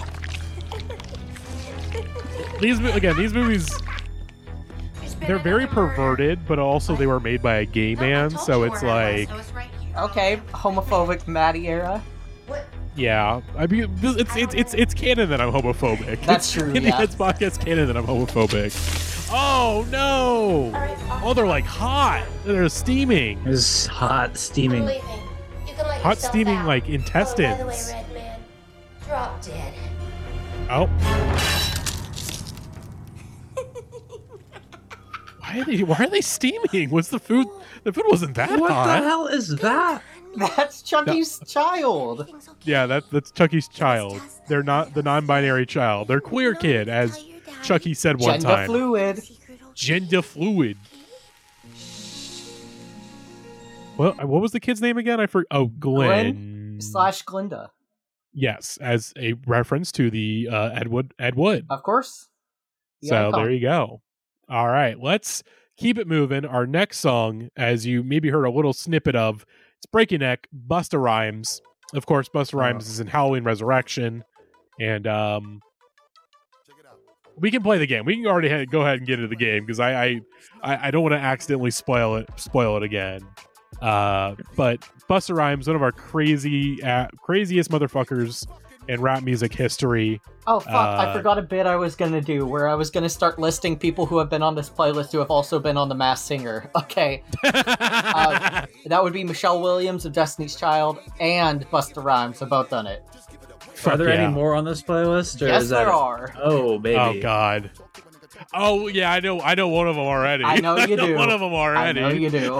These mo- again, these movies, they're very perverted, but also they were made by a gay man, so it's like, Okay, homophobic Maddie era. yeah. I mean, this- it's it's it's it's canon that I'm homophobic. That's It's- true, In yeah. the Heads podcast canon that I'm homophobic. Oh no! Oh, they're like hot. They're steaming. It's hot, steaming. Hot steaming like intestines. Drop dead. Oh. Why are they? Why are they steaming? Was the food? The food wasn't that What hot. the hell is that? That's Chucky's child. Yeah, that, that's Chucky's child. They're not the non-binary child. They're queer kid, as Chucky said one Gender time. fluid. Gender fluid. Well, what was the kid's name again? I forgot. Oh, Glenn. Slash Glinda. Yes, as a reference to the uh, Ed Wood. Ed Wood. Of course. The So icon. there you go. All right, let's keep it moving. Our next song, as you maybe heard a little snippet of, it's Breaking Neck, Busta Rhymes. Of course, Busta Rhymes Oh. is in Halloween Resurrection, and um, we can play the game. We can already ha- go ahead and get into the game because I, I I I don't want to accidentally spoil it spoil it again. Uh, but Busta Rhymes, one of our crazy uh, craziest motherfuckers in rap music history. Oh fuck! I Uh, forgot a bit I was gonna do where I was gonna start listing people who have been on this playlist who have also been on The Masked Singer. Okay, uh, that would be Michelle Williams of Destiny's Child and Busta Rhymes have both done it. Fuck Are there yeah. any more on this playlist? Or Yes, is that there are. Oh, baby. Oh God. Oh yeah, I know. I know one of them already. I know you do. one of them I already. know you do.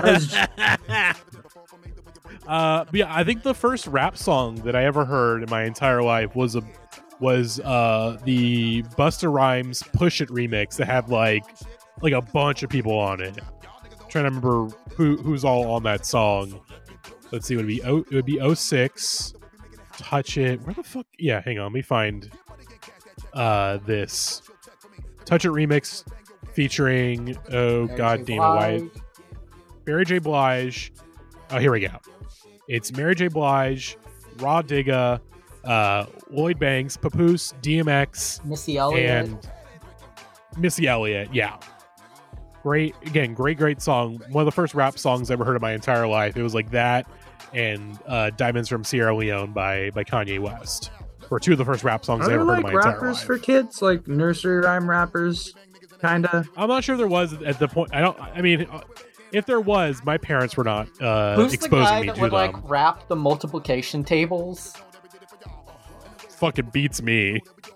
uh, but yeah, I think the first rap song that I ever heard in my entire life was a was uh the Busta Rhymes "Push It" remix that had like like a bunch of people on it. I'm trying to remember who who's all on that song. Let's see. It would be oh, it would be oh six. Touch It. Where the fuck? Yeah, hang on. Let me find uh this Touch It remix featuring oh Mary god J. damn it, why Blige. Mary J. Blige. Oh, here we go. It's Mary J. Blige, Raw Digga, uh, Lloyd Banks, Papoose, D M X, Missy Elliott. and Missy Elliott. Yeah. Great, again, great, great song. One of the first rap songs I ever heard in my entire life. It was like that and uh, Diamonds from Sierra Leone by, by Kanye West. Were two of the first rap songs Are I there ever heard like in my entire rappers life. for kids? Like nursery rhyme rappers? Kinda. I'm not sure there was at the point. I don't, I mean, uh, if there was, my parents were not uh, Who's the exposing guy me that to would them. like rap the multiplication tables? Fucking beats me.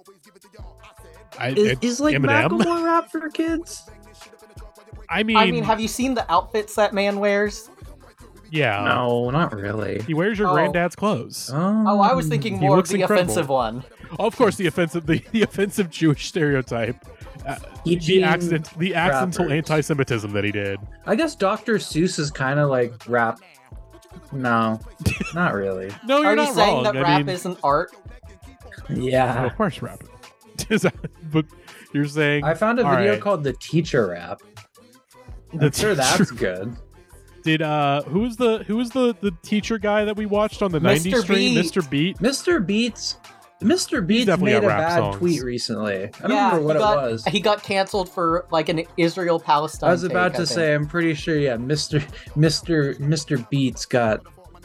I, Is, it- is like Eminem? Macklemore rap for kids? I mean, I mean, have you seen the outfits that man wears? yeah. No, not really. He wears your Oh. granddad's clothes. Oh, I was thinking He more of looks the incredible. offensive one. Oh, of course, the offensive, the, the offensive Jewish stereotype, uh, the Teaching accident, the accidental rappers. anti-Semitism that he did. I guess Doctor Seuss is kind of like rap. No, not really. No, you're Are you not saying wrong. that I rap mean, isn't art? Yeah. of course, rap. Is that- but you're saying I found a all video right, called The Teacher Rap. The I'm sure that's Teacher- good. Did uh, who was the who was the the teacher guy that we watched on the Mister nineties stream? Beat. Mister Beat. Mister Beats. Mister Beats definitely made got a rap bad songs. tweet recently. I don't yeah, remember what he got, it was. He got canceled for like an Israel Palestine. I was about take, I to think. say, I'm pretty sure, yeah, Mister Mister Mister Beats got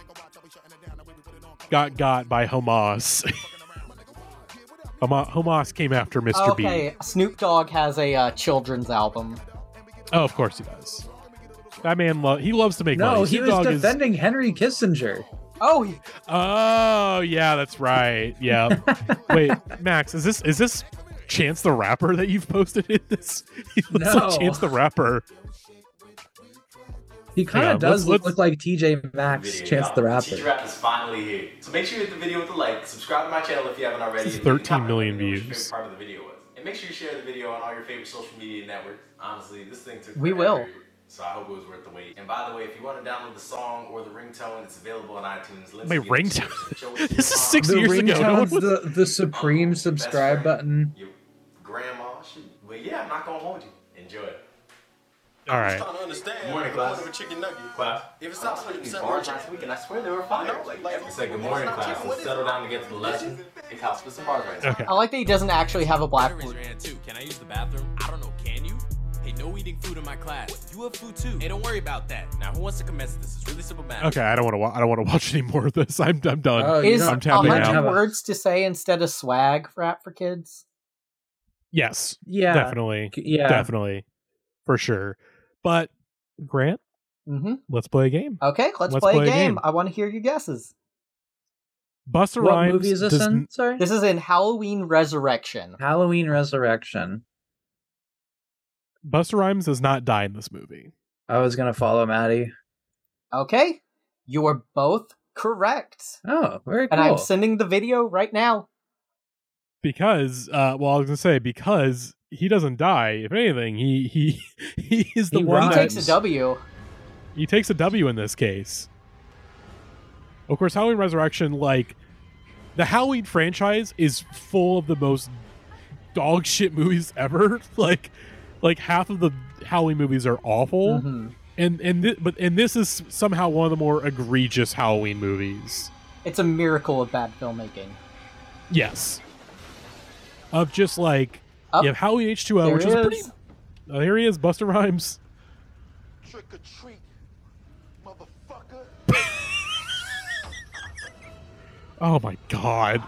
got got by Hamas. Hama- Hamas came after Mister Beat. Okay, Snoop Dogg has a uh, children's album. Oh, of course he does. That man, lo- he loves to make money. no. He Snoop was Dogg is- defending Henry Kissinger. Oh, he- Oh, yeah, that's right. Yeah. Wait, Max, is this is this Chance the Rapper that you've posted in this? He looks No. like Chance the Rapper. He kind Hang of on, does let's- look, let's- look like T J Maxx, Video, Chance y'all. the Rapper. Teacher Rap is finally here. So make sure you hit the video with a like, subscribe to my channel if you haven't already. This is and leave a thirteen comment million letting me know what your views. favorite part of the video was. And make sure you share the video on all your favorite social media networks. Honestly, this thing took We forever, will. So I hope it was worth the wait. And by the way, if you want to download the song or the ringtone, it's available on iTunes. Links My will be in the ringtone? description. Show it to This your is mom, six The years ago. No one ringtone's was- the, the supreme uncle, best subscribe friend, button. Your grandma, shit. But yeah, I'm not gonna hold you. Enjoy it. All right. trying to understand. Morning, the class. point of a chicken nugget. Class. If it's I not was one hundred reading these percent bars real last chicken, week and I swear they were fire. No, like- like- It's like good it's morning, not class. chicken, what Let's is settle it? down to get to the lesson. Hey, Kyle, spit some bars right now. Okay. I like that he doesn't actually have a blackboard. Raise your hand too. Can I use the bathroom? I don't know. Can you? Hey, no eating food in my class. You have food too. Hey, don't worry about that. Now, who wants to commence this? It's really simple math. Okay, I don't want to. Wa- I don't want to watch any more of this. I'm. I'm done. Oh, you Is don't- I'm a tapping you out. hundred have a- words to say instead of swag rap for kids? Yes, Yeah, definitely, yeah. definitely, for sure. But Grant, Mm-hmm. let's play a game. Okay, let's, Let's play, play a a game. game. I want to hear your guesses. Busta What Rhymes movie is this does in? n- Sorry, This is in Halloween Resurrection. Halloween Resurrection. Busta Rhymes does not die in this movie. I was gonna follow Maddie. Okay, you are both correct. Oh, very cool. And I'm sending the video right now. Because, uh, well, I was gonna say because he doesn't die. If anything, he he he is the He one He that takes a W. he takes a W in this case. Of course, Halloween Resurrection, like the Halloween franchise is full of the most dog shit movies ever. like, like half of the Halloween movies are awful, Mm-hmm. and and th- but and this is somehow one of the more egregious Halloween movies. It's a miracle of bad filmmaking. Yes, of just like Oh, you have Halloween H two O, there which it is is. pretty. Oh, here he is, Busta Rhymes. Trick or treat, motherfucker. Oh my god.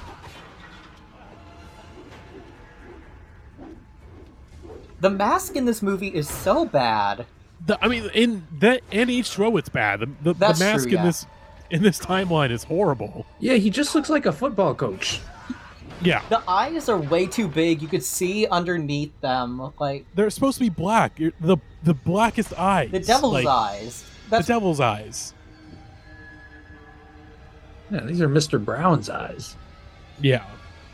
The mask in this movie is so bad. The, I mean, in that and H two O, it's bad. The, the, the That's mask true, in yeah. this in this timeline is horrible. Yeah, he just looks like a football coach. Yeah, The eyes are way too big. You could see underneath them, like they're supposed to be black. You're- The the blackest eyes. the devil's like, eyes. The That's devil's eyes. Yeah, these are Mister Brown's eyes. Yeah.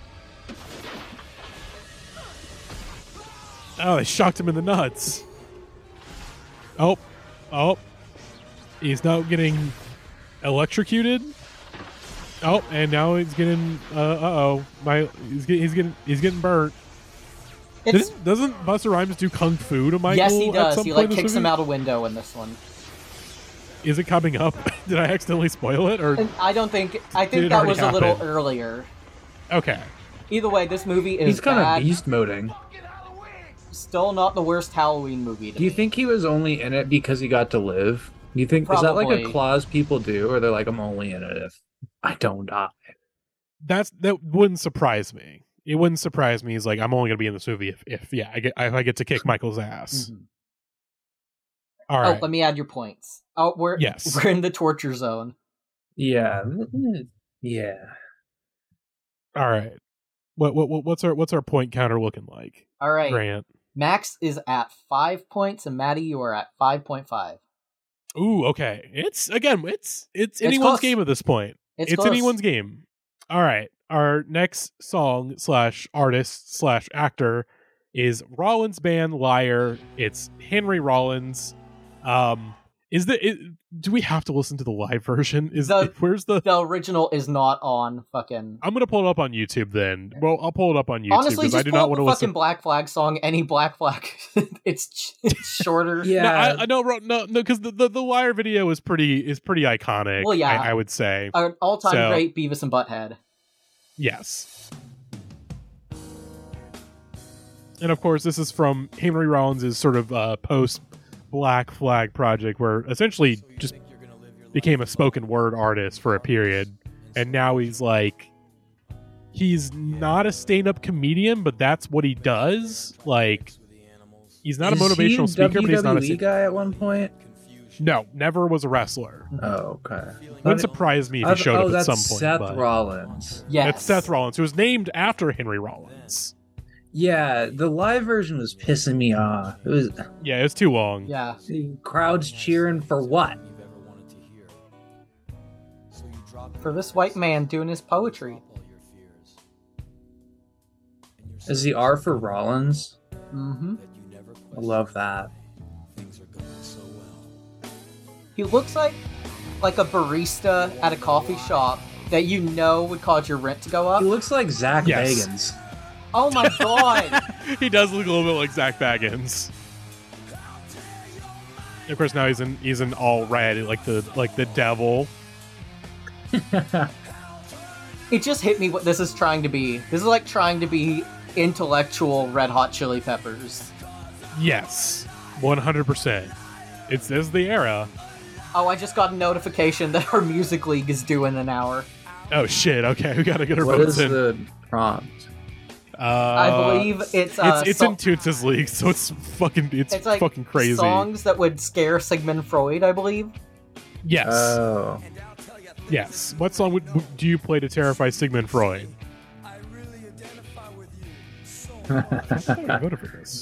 Oh, they shocked him in the nuts. Oh, oh, he's now getting electrocuted. Oh, and now he's getting. Uh oh, my he's getting he's getting he's getting burnt. it's Didn't- doesn't Busta Rhymes do kung fu to Michael? yes, he at does. some He point like in this kicks him movie? out a window in this one. Is it coming up? Did I accidentally spoil it? Or And I don't think. I Did think it that already was a little happen? earlier. okay, Either way, this movie is He's kind bad. of beast moding. Still not the worst Halloween movie. To Do you me. think he was only in it because he got to live? Do you think is that like Probably. a clause people do, or they're like, I'm only in it if I don't die? that's that wouldn't surprise me. It wouldn't surprise me. He's like, I'm only gonna be in this movie if, if yeah, I get if I get to kick Michael's ass. Mhm. All Oh, right. let me add your points. Oh, we're Yes. we're in the torture zone. Yeah, yeah. All right. What, what what what's our what's our point counter looking like, All right, Grant? Max is at five points, and Maddie, you are at five point five. Ooh, okay. It's again, it's it's It's anyone's close. game at this point. It's, It's, close. anyone's game. All right. Our next song slash artist slash actor is Rollins' band Liar. It's Henry Rollins. Um, is the it, do we have to listen to the live version? Is The- where's the? The original is not on fucking. I'm gonna pull it up on YouTube then. Well, I'll pull it up on YouTube Honestly, because I just do pull not up want the to fucking listen. Black Flag song. Any Black Flag. it's it's shorter. Yeah. No, I, I know, Ro- no, no, because the, the the Liar video is pretty is pretty iconic. Well, yeah. I, I would say An all-time So- great Beavis and Butthead. yes. And of course, this is from Henry Rollins' sort of uh, post Black Flag project, where essentially just became a spoken word artist for a period, and now he's like, he's not a stand-up comedian, but that's what he does. Like, he's not Is a motivational he speaker, but he's not a W W E stand- guy at one point. no, never was a wrestler. Oh, okay. Wouldn't surprise me if he I- showed oh, up at that's some point. Seth but Rollins. Yes. That's Seth Rollins, who was named after Henry Rollins. Yeah, the live version was pissing me off. It was Yeah, it's too long. Yeah. the crowds cheering for what? For this white man doing his poetry. Is the R for Rollins? Mm-hmm. I love that. He looks like like a barista at a coffee shop that you know would cause your rent to go up. He looks like Zach Yes. Bagans. Oh my god! He does look a little bit like Zach Baggins. Of course, now he's in he's in all red, like the like the devil. It just hit me what this is trying to be. This is like trying to be intellectual Red Hot Chili Peppers. Yes, one hundred percent. It's this is the era. Oh, I just got a notification that our music league is due in an hour. Oh shit! Okay, we gotta get our What votes is in. the prompt? Uh, I believe it's uh, it's it's so- in Toots' league, so it's fucking it's, it's like fucking crazy. songs that would scare Sigmund Freud, I believe. Yes, Oh. yes. What song would, would do you play to terrify Sigmund Freud? I thought I voted for this.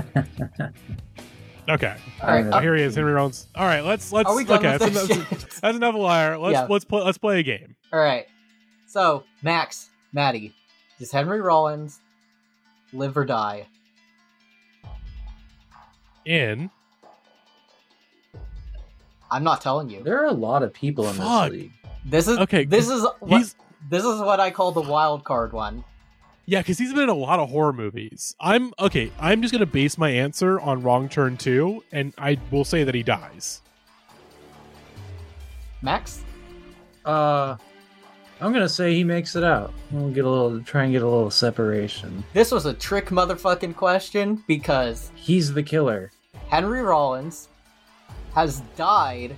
Okay. All right, Oh, here he is, Henry Rollins. All right, let's let's Are we done okay. with That's this enough, shit? that's enough liar. Let's Yeah. let's play let's play a game. All right. So, Max, Maddie, does Henry Rollins live or die? In I'm not telling you. There are a lot of people in Fuck. this league. This is Okay, This is what, he's This is what I call the wild card one. Yeah, because he's been in a lot of horror movies. I'm okay. I'm just gonna base my answer on Wrong Turn two, and I will say that he dies. Max? Uh, I'm gonna say he makes it out. We'll get a little, try and get a little separation. This was a trick motherfucking question because He's the killer. Henry Rollins has died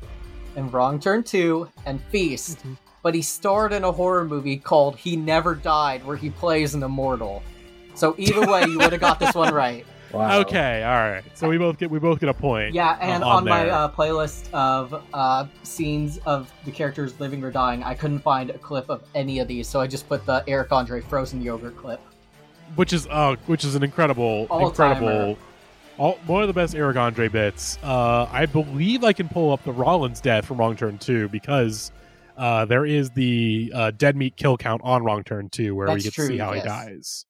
in Wrong Turn two and Feast, Mm-hmm. but he starred in a horror movie called He Never Died, where he plays an immortal. So either way, you would have got this one right. Wow. Okay, all right. So we both get we both get a point. Yeah, and uh, on, on my there. uh, playlist of uh, scenes of the characters living or dying, I couldn't find a clip of any of these, so I just put the Eric Andre frozen yogurt clip. which is uh, which is an incredible, All-timer. incredible, all, one of the best Eric Andre bits. Uh, I believe I can pull up the Rollins death from Wrong Turn two because uh, there is the uh, dead meat kill count on Wrong Turn two where That's we get true, to see how yes. he dies.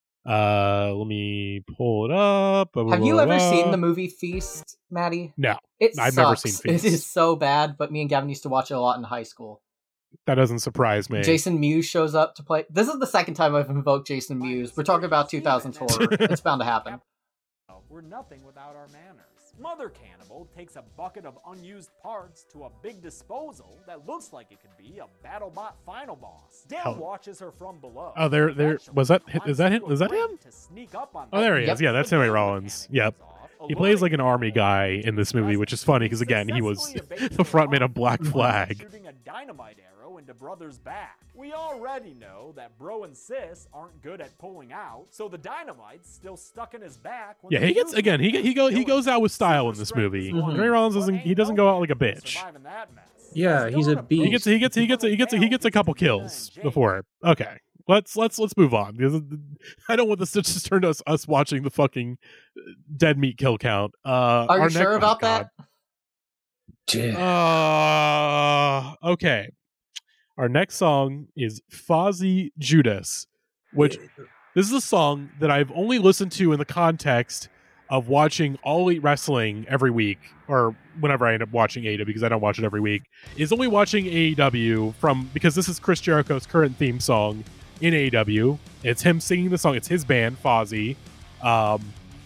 Uh, let me pull it up. Blah, blah, Have you blah, ever blah. seen the movie Feast, Maddie? No, It I've sucks. never seen Feast. It is so bad, but me and Gavin used to watch it a lot in high school. that doesn't surprise me. Jason Mewes shows up to play. This is the second time I've invoked Jason Mewes. We're talking about two thousands horror. It's bound to happen. We're nothing without our manners. Mother Cannibal takes a bucket of unused parts to a big disposal that looks like it could be a BattleBot final boss. Dan Oh. watches her from below. Oh, there, there was that. Is that him? Is that him? To sneak up on Oh, there he Yep. is. Yeah, that's Henry Rollins. Yep. He plays like an army guy in this movie, which is funny because again, he was the frontman of Black Flag. Shooting a dynamite arrow into Brother's back. We already know that Bro and Sis aren't good at pulling out, so the dynamite's still stuck in his back. When Yeah, they he gets use again. it. He he go he Doing goes out with style in super this strength movie. is one Henry Rollins doesn't. but He ain't doesn't no go out like a man bitch. surviving that mess. Yeah, he's a beast. He gets he gets he gets he gets he gets a couple kills before. Okay, let's let's let's move on because I don't want this to just turn to us us watching the fucking dead meat kill count. Uh, Are our you sure next- about oh, God. Yeah. Uh, okay. Our next song is Fozzy Judas, which this is a song that I've only listened to in the context of watching All Elite Wrestling every week, or whenever I end up watching A E W because I don't watch it every week. Is only watching A E W from because this is Chris Jericho's current theme song in A E W. It's him singing the song. It's his band, Fozzy. Um,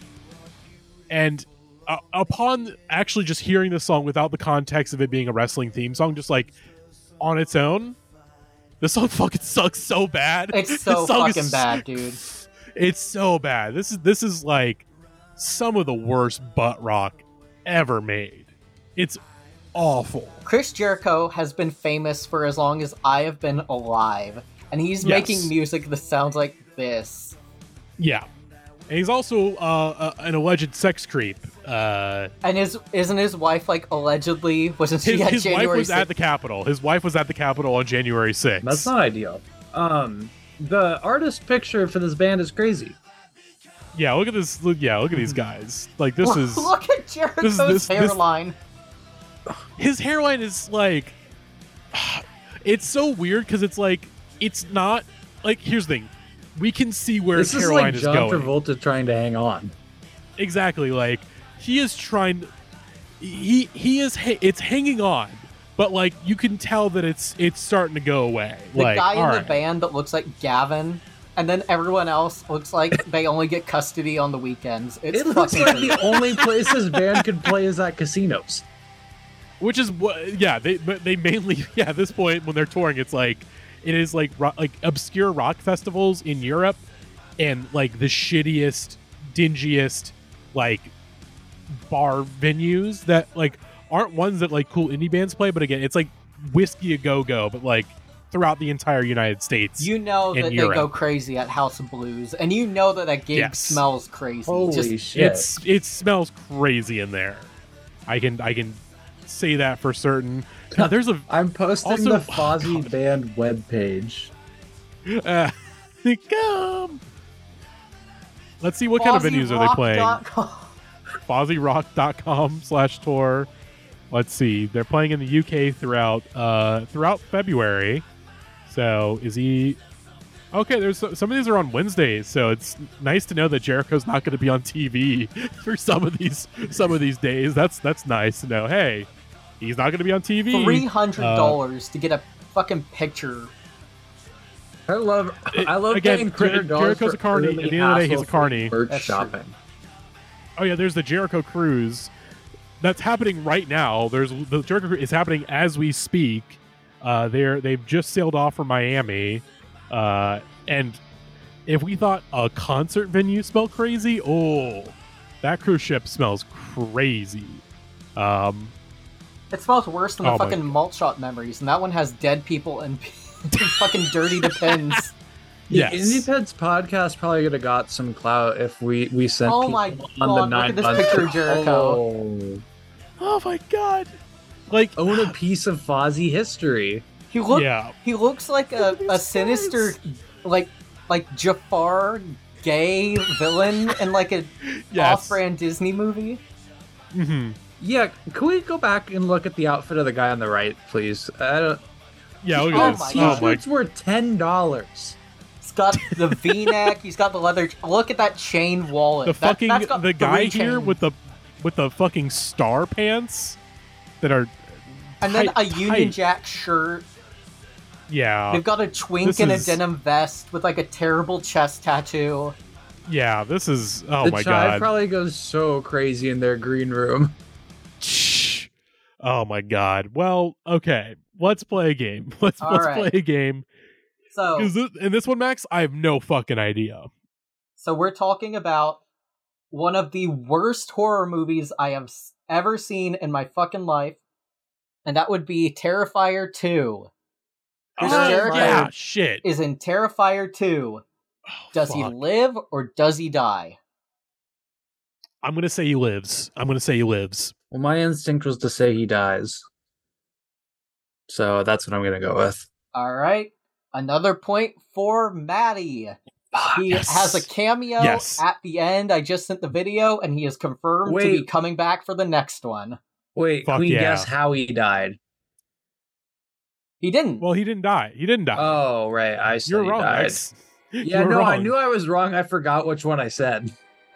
and uh, upon actually just hearing the song without the context of it being a wrestling theme song, just like on its own, the song fucking sucks so bad. It's so The song is fucking bad, dude. It's so bad. This is this is like some of the worst butt rock ever made. It's awful. Chris Jericho has been famous for as long as I have been alive, and he's Yes. making music that sounds like this. Yeah. And he's also uh, uh, an alleged sex creep. Uh, And his isn't his wife like allegedly wasn't she his at his wife January was at the Capitol. His wife was at the Capitol on January sixth. That's not ideal. Um, the artist picture for this band is crazy. Yeah, look at this. Look, yeah, look at these guys. Like this is Look at Jericho's this- this- hairline. his hairline is like it's so weird because it's like it's not like here's the thing. We can see where This his is hairline like is John going. Travolta trying to hang on. Exactly, like he is trying. He he is. ha- It's hanging on, but like you can tell that it's it's starting to go away. The like, guy in all the right. band that looks like Gavin, and then everyone else looks like they only get custody on the weekends. It's It looks fucking like crazy. the only place this band could play is at casinos. Which is what, yeah, they but they mainly, yeah. At this point, when they're touring, it's like it is like ro- like obscure rock festivals in Europe, and like the shittiest, dingiest, like bar venues that like aren't ones that like cool indie bands play. But again, it's like Whiskey a Go Go, but like throughout the entire United States. You know in that they Europe. go crazy at House of Blues, and you know that that gig Yes. smells crazy. Holy Just, shit! It's it smells crazy in there. I can I can say that for certain. Now, there's a I'm posting Also- the Fozzy God. band webpage. uh, come. Let's see what kind of venues are they playing. FozzyRock.com slash tour. Let's see. They're playing in the U K throughout uh, throughout February. So is he? Okay, there's some of these are on Wednesdays, so it's nice to know that Jericho's not going to be on T V for some of these some of these days. That's that's nice to know. Hey, he's not going to be on T V. Three hundred dollars to get a fucking picture I love, It- I love again, paying Jer- three hundred dollars Jericho's for a carny. early At the end of the day, he's a hassle-free carny. merch That's true. shopping. Oh yeah, there's the Jericho Cruise that's happening right now. There's the Jericho Cruise is happening as we speak. Uh, they're they've just sailed off from Miami, uh, and if we thought a concert venue smelled crazy, oh, that cruise ship smells crazy. Um, It smells worse than the Oh my fucking malt shot memories, and that one has dead people and fucking dirty depends. The yes. Indie Pets podcast probably could have got some clout if we we sent Oh people my on God, the look nine at this months. picture of Jericho. Oh. Oh my god! Like Own a piece of Fozzy history. He look yeah, he looks like a, a sinister like like Jafar gay villain in like a yes. off-brand Disney movie. hmm Yeah, can we go back and look at the outfit of the guy on the right, please? I don't. Yeah, look Oh at my this. God. Oh my T-shirts were ten dollars. He's got the V-neck. He's got the leather. Look at that chain wallet. the That- fucking that's got the guy three here chains. with the with the fucking star pants that are and then tight- a Union tight. Jack shirt. Yeah, They've got a twink this in is- a denim vest with like a terrible chest tattoo. yeah. This is oh the my child god. probably goes so crazy in their green room. Shh. Oh my god. Well, okay. Let's play a game. Let's All let's right. play a game. So, 'Cause this, in this one, Max, I have no fucking idea. so we're talking about one of the worst horror movies I have s- ever seen in my fucking life, and that would be Terrifier two. Chris oh Jericho yeah, shit. is in Terrifier two. Oh, Does he fuck. live or does he die? I'm gonna say he lives. I'm gonna say he lives. Well, my instinct was to say he dies. So that's what I'm gonna go with. All right. Another point for Maddie. He Yes. has a cameo Yes. at the end. I just sent the video, and he is confirmed to be Wait. coming back for the next one. Wait, Fuck can we yeah. guess how he died? He didn't. Well, he didn't die. He didn't die. Oh, right. I said You're he wrong, died. Max. Yeah, You're no, I wrong. knew I was wrong. I forgot which one I said.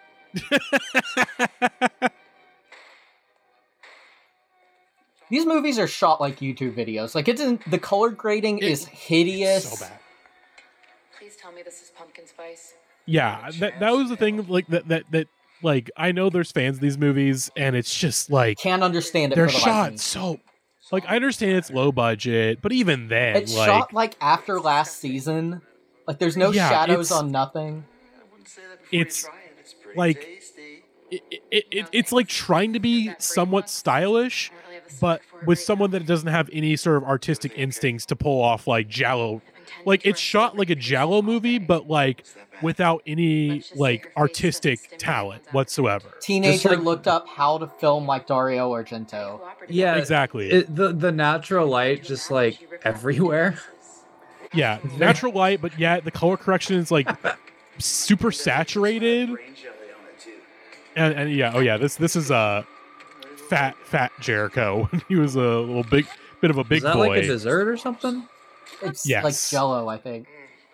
These movies are shot like YouTube videos. Like, it's in, the color grading It- is hideous. so bad. Please tell me this is pumpkin spice. Yeah, that that was the thing. Like that that that like I know there's fans of these movies, and it's just like Can't understand it. they're for the life shot of me. so. Like I understand it's low budget, but even then, It's like shot like after last season. Like, there's no Yeah, shadows it's- on nothing. it's like it, it, it, it's like trying to be somewhat stylish, but with someone that doesn't have any sort of artistic instincts to pull off like Giallo. Like it's shot like a Giallo movie, but like without any like artistic talent whatsoever. Teenager like- looked up how to film like Dario Argento. Yeah, Exactly. It, the the natural light just like everywhere. Yeah, natural light, but yeah, the color correction is like super saturated. And, and yeah, oh yeah, this this is uh fat fat Jericho. He was a little big bit of a big Is that boy. like a dessert or something? It's Yes. like Jello, I think.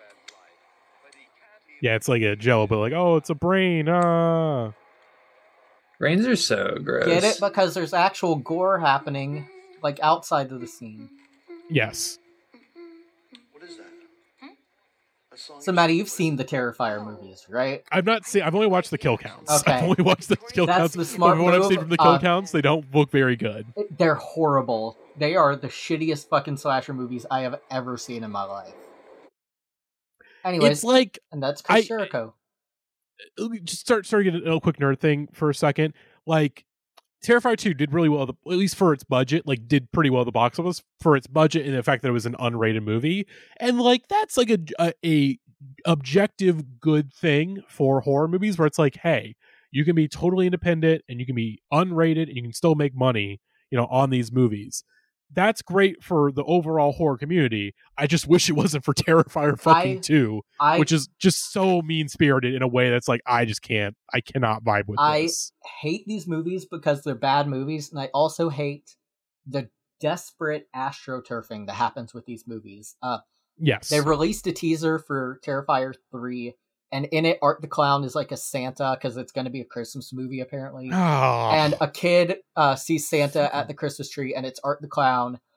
Yeah, it's like a Jello, but like oh, it's a brain. Ah, Brains are so gross. Get it? Because there's actual gore happening, like outside of the scene. yes. What is that? A song So, Maddie, you've seen the Terrifier movies, right? I've not seen. I've only watched the kill counts. Okay. I've only watched the kill That's counts. the smart From what I've move. seen from the kill Uh, counts, they don't look very good. It- They're horrible. They are the shittiest fucking slasher movies I have ever seen in my life. Anyways, It's like and that's Chris I- Jericho. let me just start starting a, a quick nerd thing for a second. Like Terrifier two did really well, at the- at least for its budget. Like did pretty well at the box office for its budget and the fact that it was an unrated movie. And like that's like a a, a objective good thing for horror movies, where it's like, hey, you can be totally independent and you can be unrated and you can still make money, you know, on these movies. That's great for the overall horror community. I just wish it wasn't for Terrifier fucking I- two, I which is just so mean spirited in a way that's like I just can't, I cannot vibe with I this. hate these movies because they're bad movies, and I also hate the desperate astroturfing that happens with these movies. Uh, Yes, they released a teaser for Terrifier three, and in it, Art the Clown is like a Santa because it's going to be a Christmas movie apparently. oh, And a kid uh, sees Santa at the Christmas tree, and it's Art the Clown.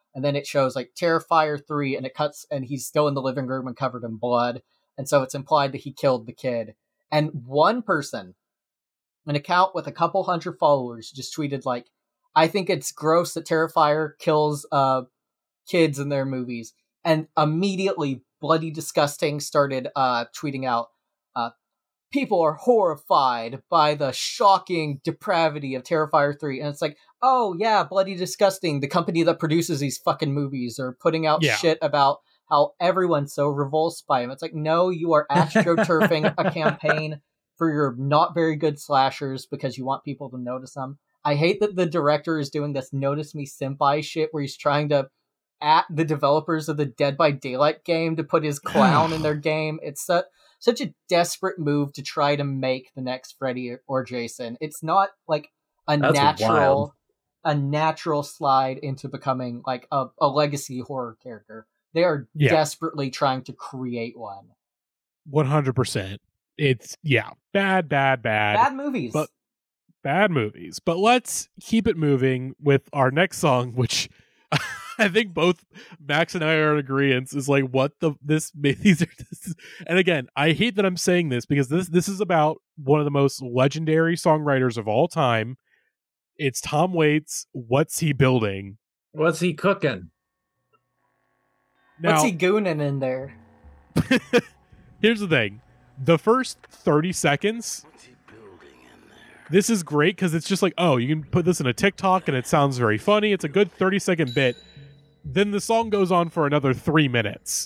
and then it shows like Terrifier three, and it cuts, and he's still in the living room and covered in blood, and so it's implied that he killed the kid. And one person, an account with a couple hundred followers, just tweeted like, I think it's gross that Terrifier kills uh, kids in their movies. And immediately, Bloody Disgusting started uh, tweeting out, uh, people are horrified by the shocking depravity of Terrifier three. And it's like, oh yeah, Bloody Disgusting, the company that produces these fucking movies, are putting out Yeah. shit about how everyone's so revulsed by him. It's like, no, you are astroturfing a campaign for your not very good slashers because you want people to notice them. I hate that the director is doing this notice me senpai shit where he's trying to at the developers of the Dead by Daylight game to put his clown in their game. It's su- such a desperate move to try to make the next Freddy or Jason. It's not like a That's natural wild. a natural slide into becoming like a, a legacy horror character. They are Yeah. desperately trying to create one. one hundred percent. It's, yeah, bad, bad, bad. Bad movies. But bad movies. But let's keep it moving with our next song, which I think both Max and I are in agreement is like, what the, this, these are, this is, and again, I hate that I'm saying this because this, this is about one of the most legendary songwriters of all time. It's Tom Waits. What's he building? What's he cooking? Now, What's he gooning in there? here's the thing. The first thirty seconds, this is great because it's just like, oh, you can put this in a TikTok and it sounds very funny. It's a good thirty second bit. Then the song goes on for another three minutes.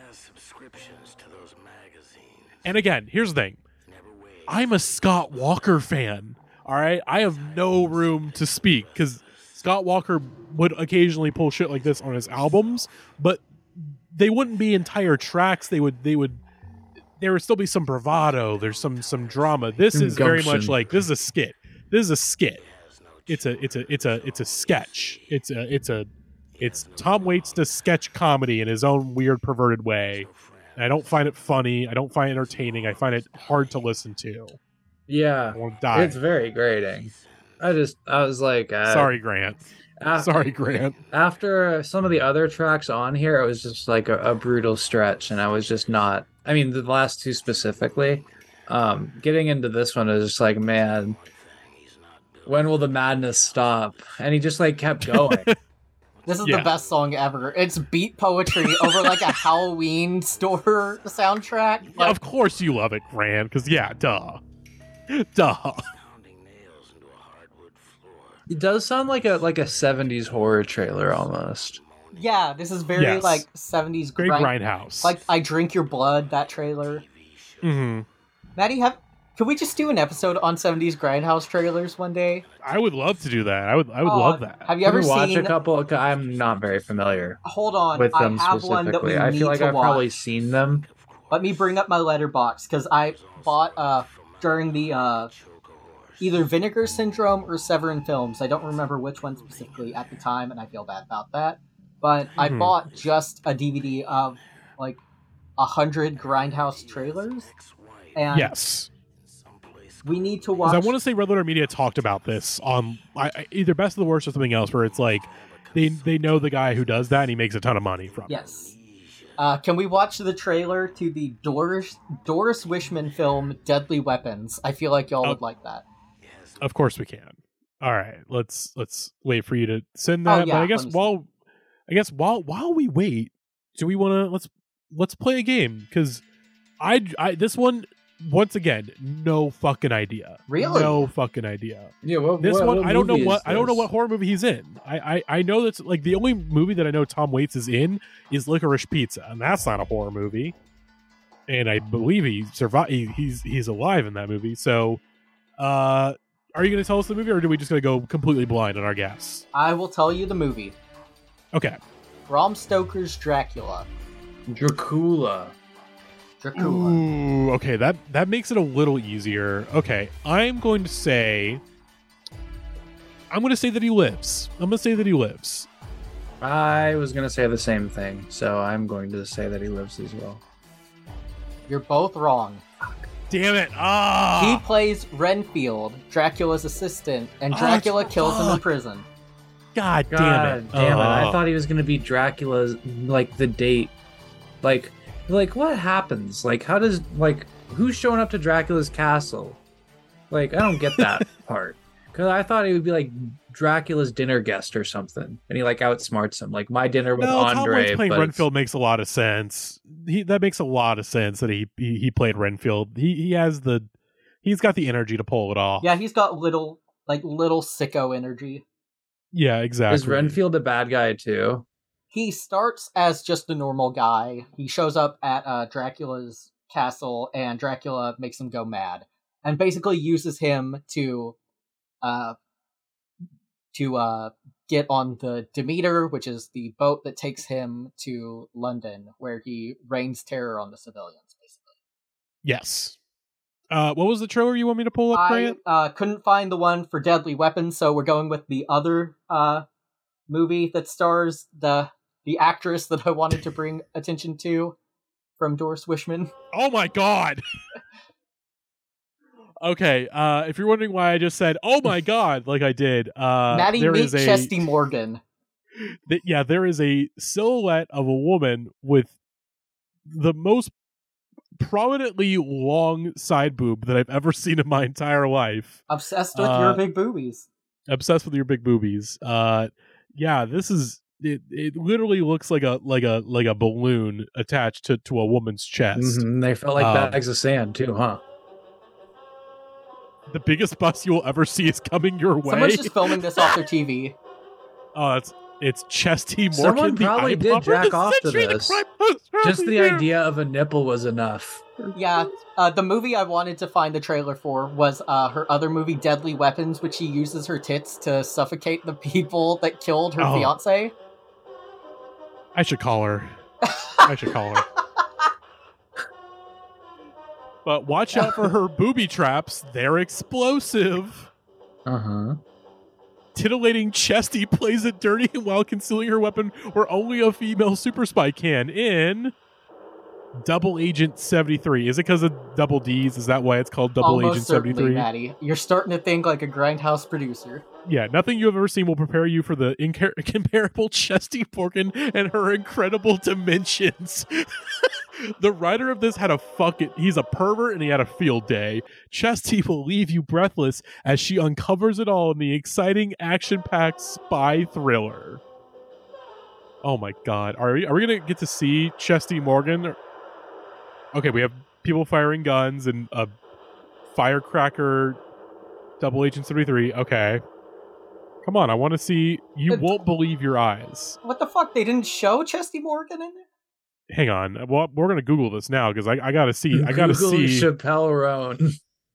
And again, here's the thing. I'm a Scott Walker fan. All right. I have no room to speak because Scott Walker would occasionally pull shit like this on his albums, but they wouldn't be entire tracks. They would, they would, there would still be some bravado. There's some, some drama. This Some is very gumption. much like, this is a skit. This is a skit. It's a, it's a, it's a, it's a sketch. It's a, it's a, it's Tom Waits does sketch comedy in his own weird, perverted way. And I don't find it funny. I don't find it entertaining. I find it hard to listen to. Yeah, I want to die. it's very grating. I just, I was like, uh, Sorry, Grant. af- Sorry, Grant. After some of the other tracks on here, it was just like a, a brutal stretch, and I was just not. I mean, the last two specifically. Um, getting into this one is just like, man, when will the madness stop? And he just like kept going. This is Yeah. the best song ever. It's beat poetry over like a Halloween store soundtrack. Yeah, Like, of course you love it, Grant, because, yeah, duh. Duh. It does sound like a like a seventies horror trailer almost. yeah, this is very Yes. like seventies Great grind- Grindhouse. Like I Drink Your Blood, that trailer. hmm Maddie, have can we just do an episode on seventies Grindhouse trailers one day? I would love to do that. I would I would Oh, love that. Have you Can ever we watch seen? a couple? I'm not very familiar Hold on, with I them have one that we specifically. I need feel like to I've watch. probably seen them. Let me bring up my letterbox because I bought uh during the uh either Vinegar Syndrome or Severin Films. I don't remember which one specifically at the time, and I feel bad about that. But I Mhm. bought just a D V D of like a hundred Grindhouse trailers, and Yes. we need to 'Cause watch. I want to say Red Letter Media talked about this on I, I- either Best of the Worst or something else, where it's like they they know the guy who does that and he makes a ton of money from it. Yes. Uh, can we watch the trailer to the Doris Doris Wishman film Deadly Weapons? I feel like y'all Oh. would like that. Of course we can. All right, let's let's wait for you to send Oh, that. yeah, but I let guess me see. while I guess while while we wait, do we want to let's let's play a game because I I this one once again no fucking idea. Really? No fucking idea. Yeah, what, This what- one what I don't know movie what is I don't know this? what horror movie he's in. I, I I know that's like the only movie that I know Tom Waits is in is Licorice Pizza, and that's not a horror movie. And I believe he survived. He, he's he's alive in that movie. So, uh, are you going to tell us the movie, or are we just going to go completely blind on our guess? I will tell you the movie. Okay. Bram Stoker's Dracula. Dracula. Dracula. Ooh, okay. That that makes it a little easier. Okay, I'm going to say. I'm going to say that he lives. I'm going to say that he lives. I was gonna say the same thing, so I'm going to say that he lives as well. You're both wrong. Damn it! Ah. He plays Renfield, Dracula's assistant, and Oh, Dracula kills him in fuck. prison. God, God damn it! damn it! I Oh. thought he was gonna be Dracula's, like the date, like, like what happens? Like, how does like who's showing up to Dracula's castle? Like, I don't get that part because I thought he would be like Dracula's dinner guest or something, and he like outsmarts him, like my dinner with No, Tom Andre. Waits playing but it's- Renfield makes a lot of sense. He that makes a lot of sense that he he, he played Renfield. He he has the he's got the energy to pull it off. Yeah, he's got little like little sicko energy. Yeah, exactly. Is Renfield a bad guy too? He starts as just a normal guy. He shows up at uh, Dracula's castle, and Dracula makes him go mad, and basically uses him to, uh, to uh, get on the Demeter, which is the boat that takes him to London, where he rains terror on the civilians. Basically, Yes. Uh, what was the trailer you want me to pull up, I Grant? uh, couldn't find the one for Deadly Weapons, so we're going with the other uh, movie that stars the the actress that I wanted to bring attention to from Doris Wishman. Oh my god. Okay, uh, if you're wondering why I just said "oh my god" like I did, uh, Maddie, there meet is a Chesty Morgan. th- yeah, there is a silhouette of a woman with the most prominently long side boob that I've ever seen in my entire life. Obsessed with Uh, your big boobies. Obsessed with your big boobies. Uh, yeah, this is it. It literally looks like a like a like a balloon attached to to a woman's chest. Mhm, They felt like Um, bags of sand too, huh? The biggest bust you will ever see is coming your way. Someone's just filming this off their T V. Oh, that's it's Chesty Morgan. Someone the probably eye did popper, jack the off to century, the this. crime poster of Just the the year. idea of a nipple was enough. Yeah, uh, the movie I wanted to find the trailer for was uh, her other movie, Deadly Weapons, which she uses her tits to suffocate the people that killed her Oh. fiance. I should call her. I should call her. But watch out for her booby traps. They're explosive. Uh huh. Titillating Chesty plays it dirty while concealing her weapon where only a female super spy can in Double Agent seventy-three. Is it because of double D's? Is that why it's called Double Almost Agent certainly, seventy-three? Maddie. You're starting to think like a Grindhouse producer. Yeah, nothing you've ever seen will prepare you for the incar- incomparable Chesty Morgan and her incredible dimensions. The writer of this had a fucking... He's a pervert and he had a field day. Chesty will leave you breathless as she uncovers it all in the exciting, action-packed spy thriller. Oh my god. Are we, are we going to get to see Chesty Morgan? Okay, we have people firing guns and a firecracker Double Agent seventy-three. Okay. Come on, I want to see. You Uh, won't believe your eyes. What the fuck? They didn't show Chesty Morgan in there? Hang on. Well, we're gonna Google this now because I, I gotta see. I gotta Google see. Chappelle Roan.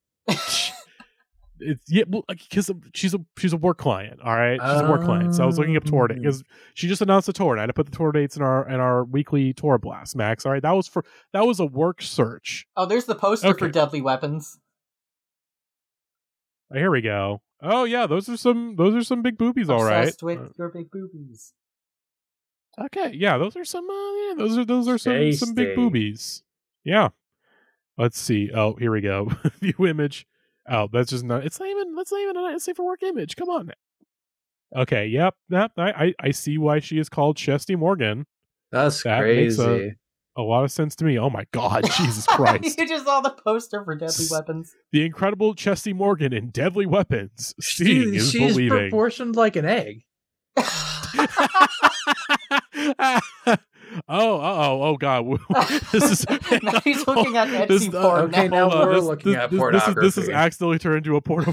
It's yeah, because she's a she's a work client. All right, she's a work client. So I was looking up tour dates because she just announced a tour, and I had to put the tour dates in our in our weekly tour blast. Max, all right, that was for that was a work search. Oh, there's the poster Okay. for Deadly Weapons. Oh, here we go. Oh yeah, those are some those are some big boobies. All right. Obsessed with your big boobies. Okay, yeah, those are some. Uh, yeah, those are those are some some big Tasty. boobies. Yeah. Let's see. Oh, here we go. View image. Oh, that's just not. It's not even. That's not even a safe for work image. Come on. Okay. Yep. Yep. I I, I see why she is called Chesty Morgan. That's That makes crazy. a, a lot of sense to me. Oh my God, Jesus Christ! You just saw the poster for Deadly Weapons. The incredible Chesty Morgan in Deadly Weapons. Seeing She, is she's believing. proportioned like an egg. Oh, uh-oh, oh god. This is He's looking at Etsy This- uh, porn okay, now. now Hold on, we're this- looking this- at this, this is, this is pornography. accidentally turned into a porno.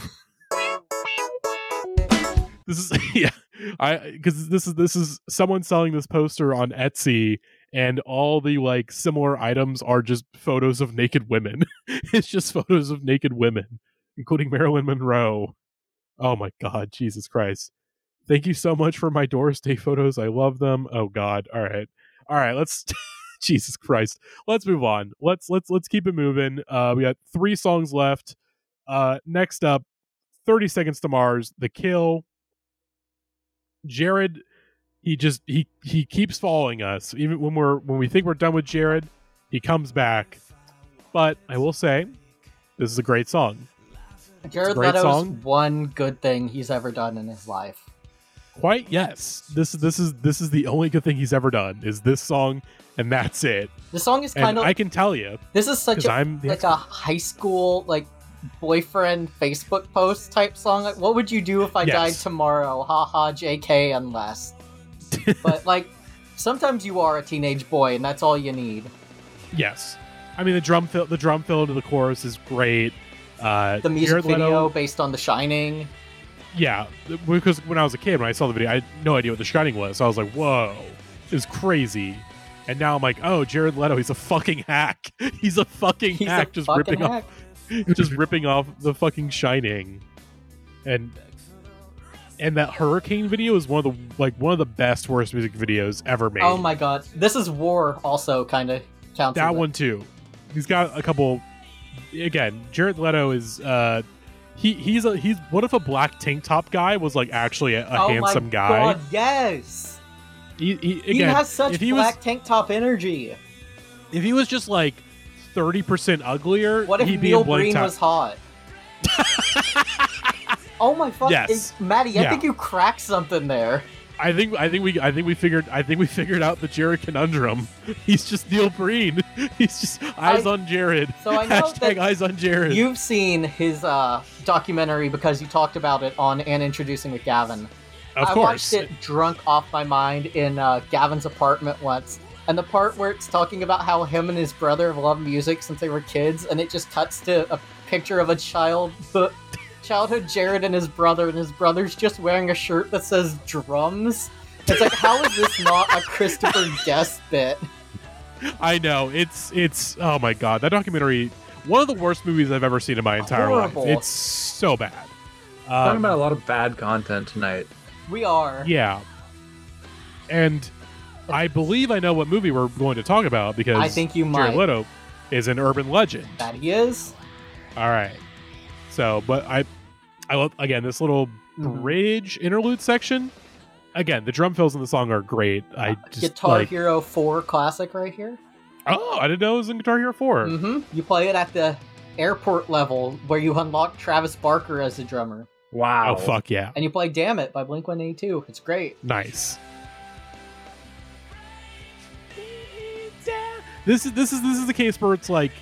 This is yeah, I because this is this is someone selling this poster on Etsy, and all the like similar items are just photos of naked women. It's just photos of naked women, including Marilyn Monroe. Oh my God, Jesus Christ! Thank you so much for my Doris Day photos. I love them. Oh God. All right, all right. Let's. Jesus Christ. Let's move on. Let's let's let's keep it moving. Uh, we got three songs left. Uh, next up, thirty Seconds to Mars, The Kill. Jared, he just he he keeps following us even when we're when we think we're done with Jared, he comes back. But I will say, this is a great song. Jared great Leto's song. one good thing he's ever done in his life. Quite yes. This this is this is the only good thing he's ever done is this song, and that's it. The song is kind and of. I can tell you. This is such a I'm, like a high school like boyfriend Facebook post type song. Like, what would you do if I Yes. died tomorrow? Haha, J K, unless. But like, sometimes you are a teenage boy, and that's all you need. Yes, I mean the drum fill the drum fill to the chorus is great. Uh, The music Jared Leto- video based on The Shining. Yeah, because when I was a kid, when I saw the video, I had no idea what The Shining was. So I was like, whoa, this is crazy. And now I'm like, oh, Jared Leto, he's a fucking hack. He's a fucking He's a hack, just fucking ripping hack. off, just ripping off the fucking Shining. And and that Hurricane video is one of the like one of the best worst music videos ever made. Oh my god, This Is War also kind of counts. that as a- one too. He's got a couple. Again, Jared Leto is. Uh, He he's a he's what if a black tank top guy was like actually a, a oh handsome my guy? God, yes. He, he, He again, has such if he black was tank top energy. if he was just like thirty percent uglier, What if he'd be Neil in blank Breen top. was hot? Oh my fuck, Yes. is- Maddie, I Yeah. think you cracked something there. I think I think we I think we figured I think we figured out the Jared conundrum. He's just Neil Breen. He's just eyes I- on Jared. So I know Hashtag that eyes on Jared. You've seen his uh, documentary because you talked about it on And Introducing with Gavin. Of I course. watched it drunk off my mind in uh, Gavin's apartment once. And the part where it's talking about how him and his brother have loved music since they were kids, and it just cuts to a picture of a child, the childhood Jared and his brother, and his brother's just wearing a shirt that says drums. It's like, how is this not a Christopher Guest bit? I know it's it's oh my god, that documentary, one of the worst movies I've ever seen in my entire Horrible. life. It's so bad. Talking Um, about a lot of bad content tonight. We are. Yeah. And I believe I know what movie we're going to talk about because I think you Jared might. Leto is an urban legend. That he is. All right. So, but I, I love again this little Mhm. bridge interlude section. Again, the drum fills in the song are great. I just Guitar like, Hero four classic right here. oh, I didn't know it was in Guitar Hero four. Mm-hmm. You play it at the airport level where you unlock Travis Barker as the drummer. Wow. Oh fuck yeah, And you play Damn It by Blink one eighty-two. It's great. nice. This is this is this is the case where it's like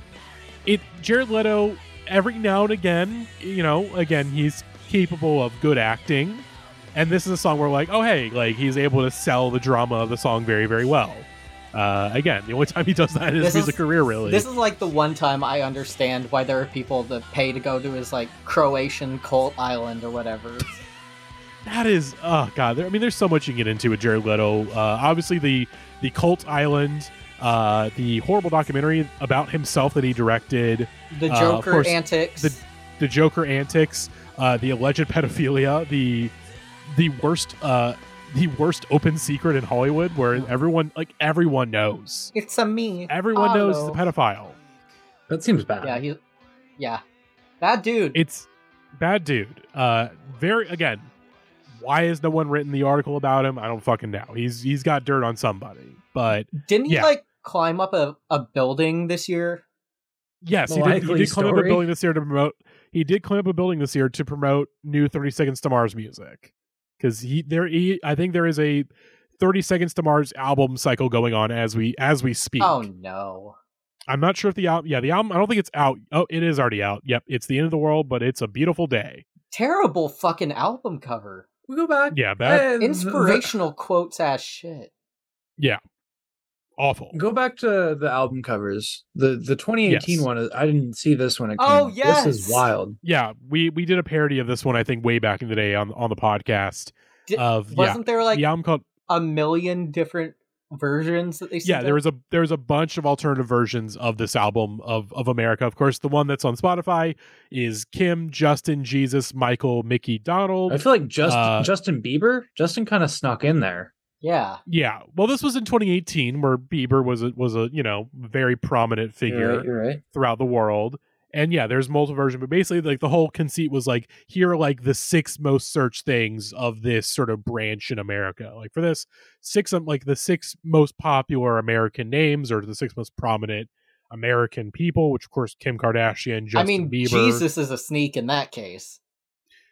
it Jared Leto every now and again, you know, again he's capable of good acting, and this is a song where like, oh hey, like he's able to sell the drama of the song very very well. Uh, again, the only time he does that in his This is- music career, really. This is like the one time I understand why there are people that pay to go to his like Croatian cult island or whatever. That is, oh god. There, I mean, there's so much you can get into with Jared Leto. Uh, obviously, the the Cult Island, uh, the horrible documentary about himself that he directed, The uh, of Joker course, antics. the the Joker antics, uh, the alleged pedophilia, the the worst uh, the worst open secret in Hollywood, where everyone like everyone knows, It's a me. everyone knows he's a Hello. pedophile. That seems bad. Yeah, he. Yeah, that dude. It's bad dude. Uh, very again. Why has no one written the article about him? I don't fucking know. He's he's got dirt on somebody. But Didn't he yeah. like climb up a, a building this year? yes, The he did, he likely did climb up a story? building this year to promote. He did climb up a building this year to promote new thirty Seconds to Mars music. Because he there, he, I think there is a thirty Seconds to Mars album cycle going on as we as we speak. Oh no. I'm not sure if the album. Yeah, the album. I don't think it's out. Oh, it is already out. Yep, it's the end of the world, but it's a beautiful day. Terrible fucking album cover. We go back. Yeah, bad. eh, Inspirational quotes ass shit. Yeah, awful. Go back to the album covers. The the twenty eighteen Yes. one. Is, I didn't see this when it came. Oh, out. yes! This is wild. Yeah, we we did a parody of this one. I think way back in the day on on the podcast. Di- Of Wasn't there yeah, like the album called a million different versions that they yeah sent there out? was a there was a bunch of alternative versions of this album of of America. Of course, the one that's on Spotify is Kim, Justin, Jesus, Michael, Mickey, Donald. I feel like just Uh, Justin Bieber. Justin kind of snuck in there. Yeah. Yeah, well, this was in twenty eighteen where Bieber was a, was a you know very prominent figure You're right. You're right. throughout the world. And yeah, there's multiple versions, but basically, like the whole conceit was like, here are like the six most searched things of this sort of branch in America. Like for this, six of like the six most popular American names or the six most prominent American people, which of course Kim Kardashian, Justin I mean, Bieber. Jesus is a sneak in that case.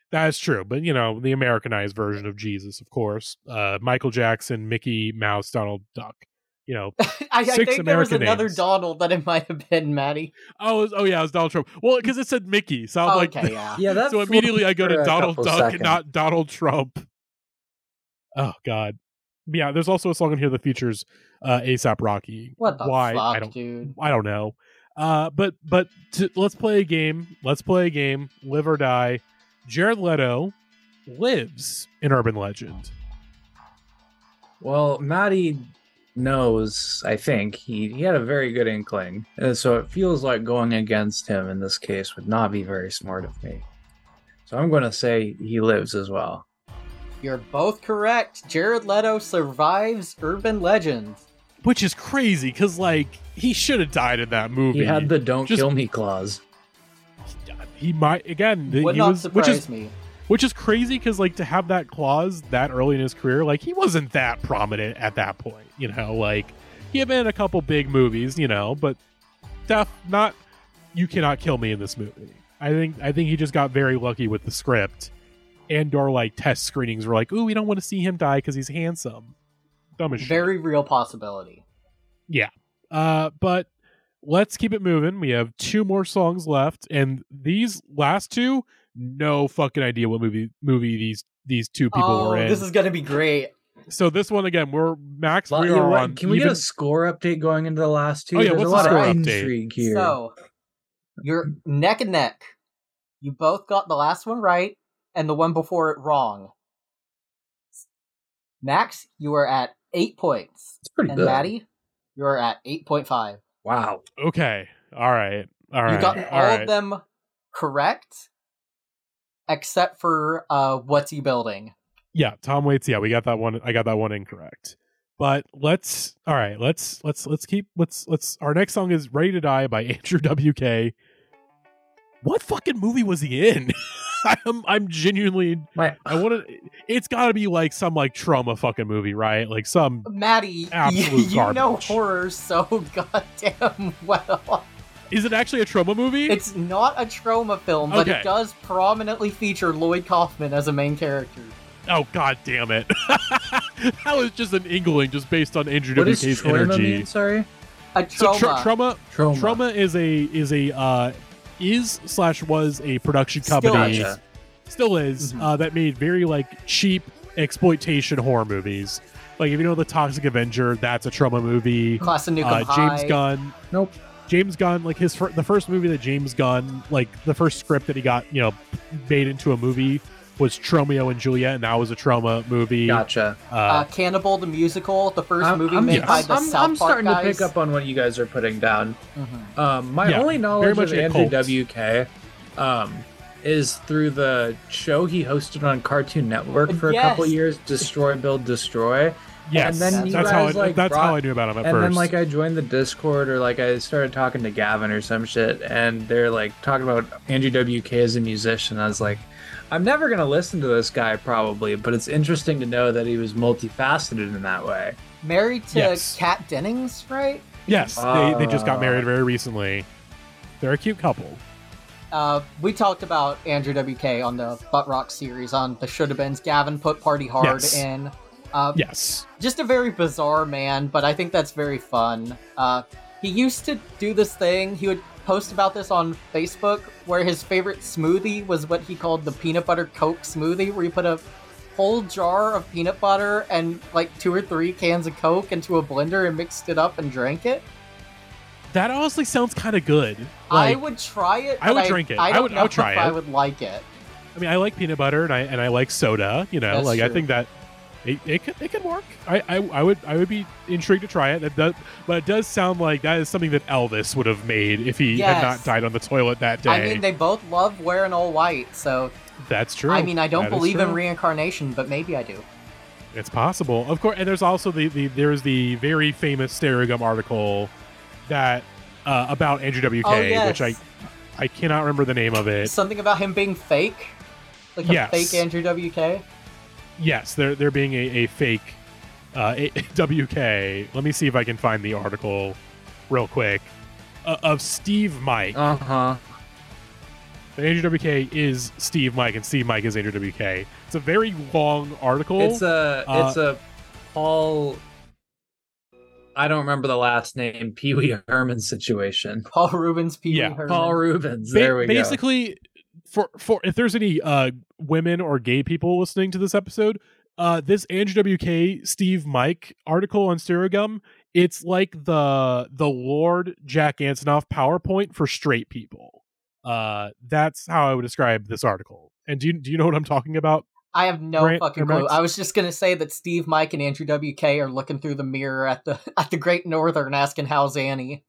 That's true, but you know, the Americanized version of Jesus, of course. Uh, Michael Jackson, Mickey Mouse, Donald Duck. You know, I, I six think there was American another names. Donald that it might have been, Maddie. Oh, it was- oh yeah, it was Donald Trump. Well, because it said Mickey, so I'm like, Okay, yeah. Yeah, that so immediately I go flew to for a Donald couple Duck seconds. and not Donald Trump. Oh God, yeah. There's also a song in here that features uh, ASAP Rocky. What the Why? fuck, I don't. dude? I don't know. Uh, but but to, let's play a game. Let's play a game. Live or die. Jared Leto lives in Urban Legend. Well, Maddie knows, I think, he, he had a very good inkling. And so it feels like going against him in this case would not be very smart of me. So I'm going to say he lives as well. You're both correct. Jared Leto survives Urban Legend. Which is crazy, because, like, he should have died in that movie. He had the don't Just- kill me clause. He might, again, the- Would he not was, which surprise is, me. Which is crazy, because, like, to have that clause that early in his career, like, he wasn't that prominent at that point, you know? Like, he had been in a couple big movies, you know, but def, not, you cannot kill me in this movie. I think I think he just got very lucky with the script. And or, like, test screenings were like, ooh, we don't want to see him die because he's handsome. Dumb as shit. Very real possibility. Yeah. Uh, but let's keep it moving. We have two more songs left, and these last two, no fucking idea what movie movie these these two people oh, were in. this is gonna be great. So this one again, we're Max. Well, We yeah, are what- on. Can we even, get a score update going into the last two? Oh, yeah, There's what's a the lot score of update? intrigue here. So, you're neck and neck. You both got the last one right, and the one before it wrong. Max, you are at eight points. It's pretty and good. Maddie, you are at eight point five. Wow. Okay. All right. All right. You got all all right. of them correct, except for uh, what's he building? Yeah, Tom Waits. Yeah, we got that one. I got that one incorrect. But let's. All right. Let's let's let's keep. Let's let's. Our next song is "Ready to Die" by Andrew W K. What fucking movie was he in? I'm I'm genuinely. My, I want to. It's got to be like some like trauma fucking movie, right? Like some. Maddie, you, Absolute you know garbage. horror so goddamn well. Is it actually a trauma movie? It's not a trauma film, but Okay. it does prominently feature Lloyd Kaufman as a main character. Oh god damn it! That was just an inkling, just based on Andrew what W does K's trauma energy. mean? Sorry. A So trauma. tra- trauma, Trauma. trauma is a is a uh, is slash was a production Still company, Gotcha. still is Mhm. uh, that made very like cheap exploitation horror movies. Like if you know the Toxic Avenger, that's a trauma movie. Class of Nukem Uh, James High. Gunn, Nope. James Gunn, like his fir- the first movie that James Gunn, like the first script that he got, you know, made into a movie was Tromeo and Juliet, and that was a trauma movie. Gotcha. Uh, Uh, Cannibal the Musical, the 1st I'm, movie I'm, made by I'm, the I'm, South I'm Park starting guys. to pick up on what you guys are putting down. Mhm. Um, my Yeah, only very knowledge much of a Andrew cult. W K um, is through the show he hosted on Cartoon Network for a Yes. couple years, Destroy, Build, Destroy. yes, and then you that's how I, guys, like, that's how brought- I knew about him at and first. then like I joined the Discord, or like I started talking to Gavin or some shit, and they're like talking about Andrew W K as a musician. I was like, I'm never gonna listen to this guy probably, but it's interesting to know that he was multifaceted in that way. Married to Yes. Kat Dennings, right? Yes, they, they just got Uh, married very recently. They're a cute couple. Uh, we talked about Andrew W K on the Butt Rock series on the Shoulda Beens. Gavin put Party Hard Yes. in. Uh, Yes. Just a very bizarre man, but I think that's very fun. Uh, he used to do this thing. He would post about this on Facebook, where his favorite smoothie was what he called the peanut butter Coke smoothie, where you put a whole jar of peanut butter and like two or three cans of Coke into a blender and mixed it up and drank it. That honestly sounds kind of good. I Like, would try it. I would but drink it. I I don't would- I know would try if I it. would like it. I mean, I like peanut butter and I and I like soda. You know, That's like I true. think that it, it could it could work. I, I I would I would be intrigued to try it. That does, but it does sound like that is something that Elvis would have made if he Yes. had not died on the toilet that day. I mean, they both love wearing all white, so That's true. I mean, I don't That is believe in true. reincarnation, but maybe I do. It's possible, of course. And there's also the, the there's the very famous Stereogum article that uh, about Andrew W K, Oh, yes. which I I cannot remember the name of it. Something about him being fake, like a Yes. fake Andrew W K. Yes, there there being a, a fake uh, a, W K. Let me see if I can find the article real quick uh, of Steve Mike. Uh huh. that Andrew W K is Steve Mike and Steve Mike is Andrew W K. It's a very long article. It's a uh, it's a Paul. I don't remember the last name. Pee Wee Herman situation. Paul Rubens, Pee Wee Yeah, Herman. Paul Rubens. There ba- we basically, go. for for if there's any uh, women or gay people listening to this episode, uh, this Andrew W K Steve Mike article on Stereogum, it's like the the Lord Jack Antonoff PowerPoint for straight people. Uh, that's how I would describe this article. And do you do you know what I'm talking about? I have no Grant, fucking or clue. Max? I was just gonna say that Steve Mike and Andrew W K are looking through the mirror at the at the Great Northern, asking how's Annie.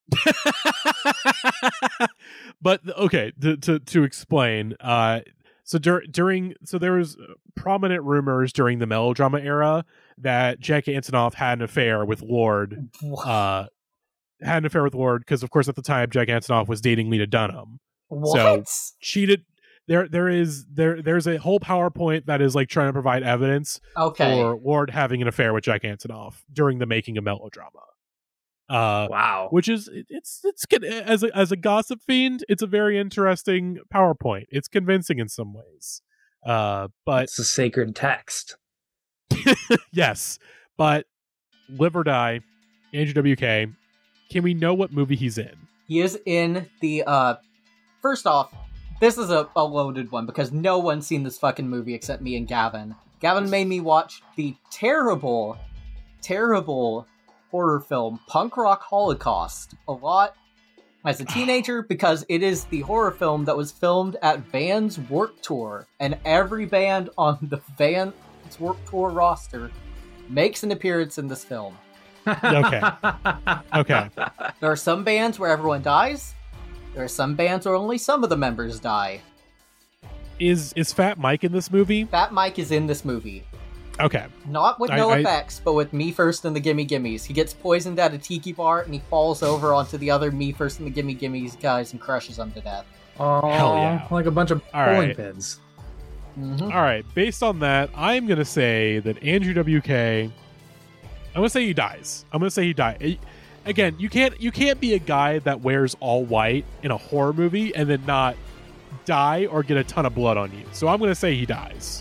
But okay, to to, to explain, uh, so dur- during so there was prominent rumors during the melodrama era that Jack Antonoff had an affair with Lord. Uh, had an affair with Lord because, of course, at the time Jack Antonoff was dating Lena Dunham. What? So cheated. There, there is there. There's a whole PowerPoint that is like trying to provide evidence Okay. for Lord having an affair with Jack Antonoff during the making of melodrama. Uh, Wow. which is it- it's it's good as a as a gossip fiend. It's a very interesting PowerPoint. It's convincing in some ways. Uh, but It's a sacred text. yes, but live or die, Andrew W K. Can we know what movie he's in? He is in the, uh, first off, this is a, a loaded one because no one's seen this fucking movie except me and Gavin. Gavin made me watch the terrible, terrible horror film Punk Rock Holocaust a lot as a teenager because it is the horror film that was filmed at Van's Warped Tour, and every band on the Van's Warped Tour roster makes an appearance in this film. Okay. Okay. There are some bands where everyone dies. There are some bands where only some of the members die. Is is Fat Mike in this movie? Fat Mike is in this movie. Okay. Not with I- no I- effects, but with Me First and the Gimme Gimmes. He gets poisoned at a tiki bar and he falls over onto the other Me First and the Gimme Gimmes guys and crushes them to death. Oh, Hell yeah. like a bunch of All bowling right. pins. Mm-hmm. All right. Based on that, I'm gonna say that Andrew W K. I'm gonna say he dies. I'm gonna say he died. Again, you can't you can't be a guy that wears all white in a horror movie and then not die or get a ton of blood on you. So I'm gonna say he dies.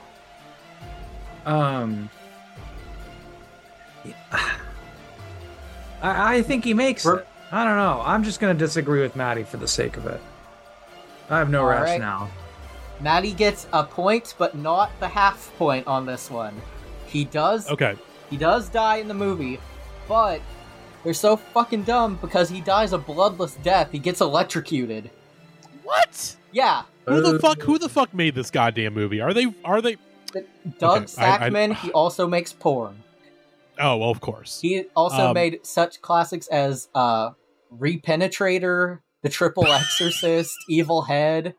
Um, I, I think he makes it. I don't know. I'm just going to disagree with Maddie for the sake of it. I have no All right. rationale. Maddie gets a point, but not the half point on this one. He does Okay. He does die in the movie, but they're so fucking dumb because he dies a bloodless death. He gets electrocuted. What? Yeah. Who the fuck? Who the fuck made this goddamn movie? Are they? Are they? Doug Okay, I- I- Sackman, he also makes porn. Oh, well, of course. He also Um, made such classics as uh, Repenetrator, The Triple Exorcist, Evil Head.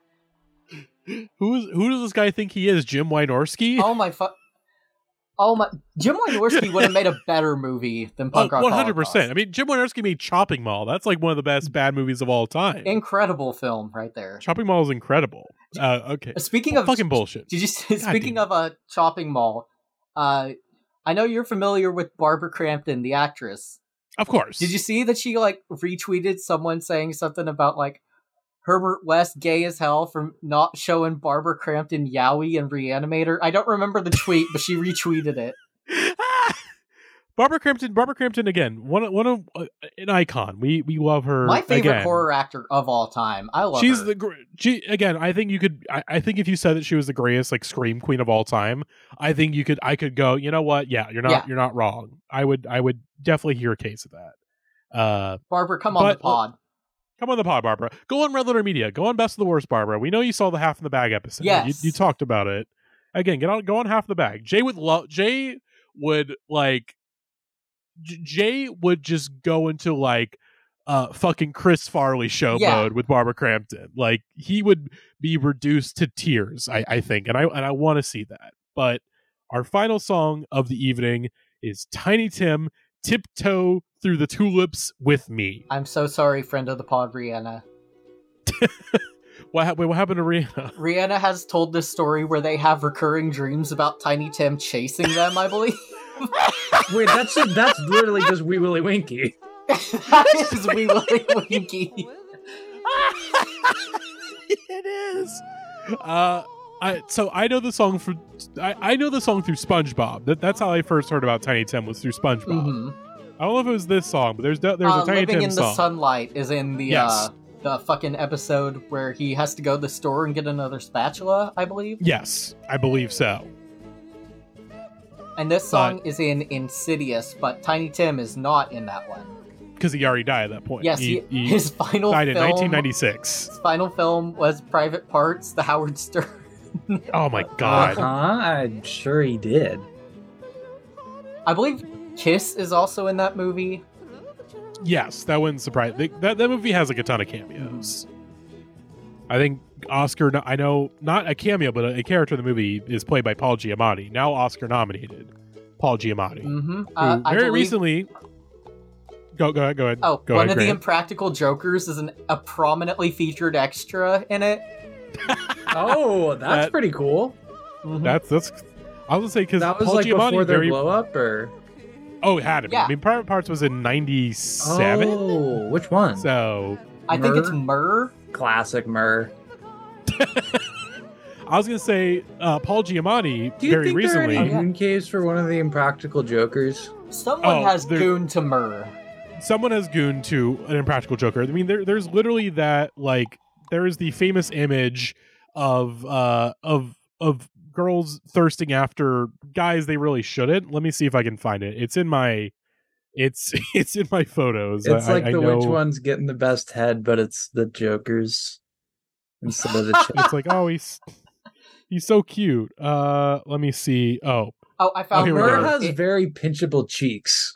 Who is? Who does this guy think he is? Jim Wynorski? Oh my fuck. Oh my. Jim Wynorski would have made a better movie than Punk Rock one hundred Holocaust. percent. I mean, Jim Wynorski made Chopping Mall. That's like one of the best bad movies of all time. Incredible film right there. Chopping Mall is incredible. Uh, okay. Speaking of fucking bullshit. Did you speaking of a uh, Chopping Mall? Uh, I know you're familiar with Barbara Crampton, the actress. Of course. Did you see that she like retweeted someone saying something about like Herbert West gay as hell for not showing Barbara Crampton Yowie and Reanimator? I don't remember the tweet, but she retweeted it. Barbara Crampton. Barbara Crampton again. One of one of uh, an icon. We we love her. My favorite again. horror actor of all time. I love She's her. the gr- she, again. I think you could. I, I think if you said that she was the greatest like scream queen of all time, I think you could. I could go. You know what? Yeah, you're not. Yeah. You're not wrong. I would. I would definitely hear a case of that. Uh, Barbara, come on but- the pod. Come on the pod, Barbara. Go on Red Letter Media. Go on Best of the Worst, Barbara. We know you saw the Half in the Bag episode. Yes. You, you talked about it. Again, get on. Go on Half the Bag. Jay would love. Jay would like. J- Jay would just go into like uh fucking Chris Farley show Yeah. mode with Barbara Crampton. Like he would be reduced to tears. I, I think, and I and I want to see that. But our final song of the evening is Tiny Tim, Tiptoe Through the Tulips with Me. I'm so sorry, friend of the pod, Rihanna. What, hap- wait, what happened to Rihanna? Rihanna has told this story where they have recurring dreams about Tiny Tim chasing them, I believe. Wait, that's that's literally just Wee Willie Winky. That is Wee Willie Winky. It is. Uh, I so I know the song for I, I know the song through SpongeBob. That that's how I first heard about Tiny Tim was through SpongeBob. Mm-hmm. I don't know if it was this song, but there's there's uh, a Tiny Living Tim in song. the Sunlight is in the Yes. uh, the fucking episode where he has to go to the store and get another spatula, I believe. Yes, I believe so. And this song is in Insidious, but Tiny Tim is not in that one. Because he already died at that point. Yes, he, he, he his final died in film, nineteen ninety-six. His final film was Private Parts, the Howard Stern. Oh my god. Uh-huh, I'm sure he did. I believe Kiss is also in that movie. Yes, that wouldn't surprise. That that movie has like a ton of cameos. I think Oscar. I know not a cameo, but a, a character in the movie is played by Paul Giamatti. Now Oscar nominated Paul Giamatti, Mm-hmm. who Uh, I very believe... recently. Go go ahead. Go ahead. Oh, go one ahead, of the Grant. Impractical Jokers is an, a prominently featured extra in it. Oh, that's That- pretty cool. Mhm. That's that's. I was gonna say because That was Paul like Giamatti before their very. blow up, or Oh, it had to be. Yeah. I mean, Private Parts was in ninety-seven. Oh, which one? So I think it's Murr? Murr. Classic Murr. I was gonna say uh, Paul Giamatti Do you very think recently. there are any goon caves for one of the Impractical Jokers? Someone Oh, has there- goon to Murr. Someone has gooned to an Impractical Joker. I mean, there, there's literally that. Like, there is the famous image of uh of of girls thirsting after guys they really shouldn't. Let me see if I can find it. It's in my. It's it's in my photos. It's I, like I the know, which one's getting the best head, but it's the Jokers instead of the chick. It's like, oh, he's he's so cute. Uh, let me see. Oh, Oh, I found here we Murr go. has It- very pinchable cheeks.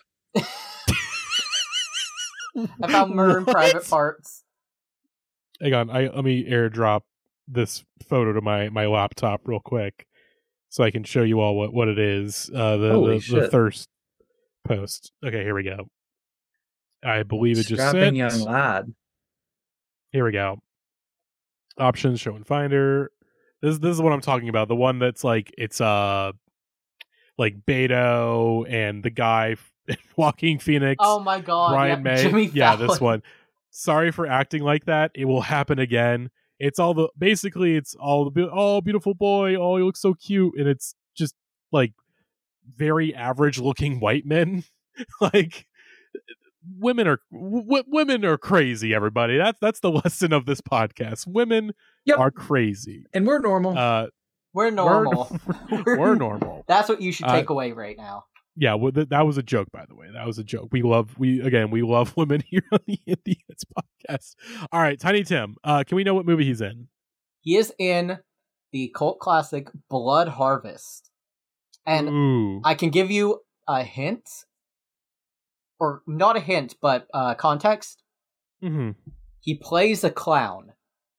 I found Murr in What? Private Parts. hang on. I let me airdrop this photo to my my laptop real quick, so I can show you all what what it is. Uh, the Holy the, the shit. thirst post. Okay, here we go. I believe it just Strapping sent. young lad. Here we go. Options, show and finder. This this is what I'm talking about. The one that's like it's uh like Beto and the guy Joaquin Phoenix. Oh my god. Brian yeah, May. Jimmy yeah, Fallon. this one. Sorry for acting like that. It will happen again. It's all the basically it's all the be- oh beautiful boy. Oh, he looks so cute, and it's just like very average looking white men. Like women are w- women are crazy. Everybody. That's that's the lesson of this podcast. Women Yep. are crazy. And we're normal. Uh, We're normal. we're, we're normal. That's what you should Uh, take away right now. Yeah, well, th- that was a joke, by the way. That was a joke. We love, we again, we love women here on the Indians podcast. All right, Tiny Tim. Uh, can we know what movie he's in? He is in the cult classic Blood Harvest. And Ooh, I can give you a hint. Or not a hint, but uh, context. hmm He plays a clown.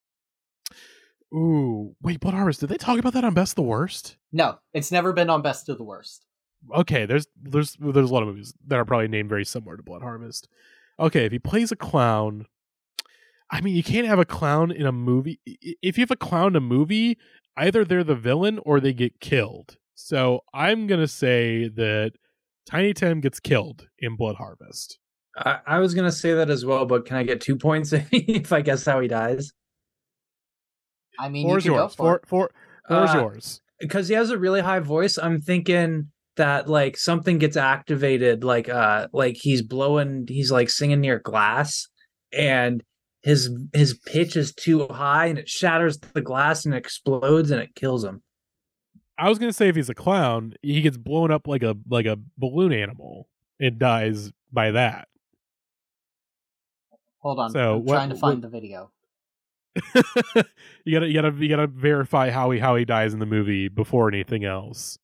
ooh. Wait, Blood Harvest. Did they talk about that on Best of the Worst? No, it's never been on Best of the Worst. Okay, there's there's there's a lot of movies that are probably named very similar to Blood Harvest. Okay, if he plays a clown, I mean, you can't have a clown in a movie. I- If you have a clown in a movie, either they're the villain or they get killed. So I'm gonna say that Tiny Tim gets killed in Blood Harvest. I, I was gonna say that as well, but can I get two points if I guess how he dies? I mean, Four's you can yours. go for it. Four, four, four's Uh, yours. Because he has a really high voice, I'm thinking that like something gets activated, like uh like he's blowing, he's like singing near glass, and his his pitch is too high and it shatters the glass and explodes and it kills him. I was gonna say if he's a clown, he gets blown up like a like a balloon animal and dies by that. Hold on. So I'm what- trying to what- find the video. you gotta you gotta you gotta verify how he how he dies in the movie before anything else.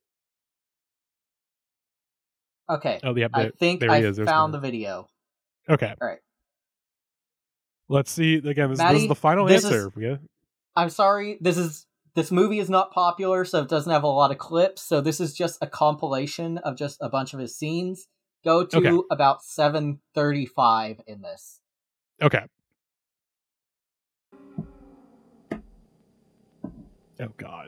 Okay. Oh, yeah, I there, think there I he is. There's found more. the video. Okay. All right. Let's see again. This, this Maddie, is the final this answer. is- Yeah. I'm sorry. This is this movie is not popular, so it doesn't have a lot of clips. So this is just a compilation of just a bunch of his scenes. Go to Okay. about seven thirty-five in this. Okay. Oh God.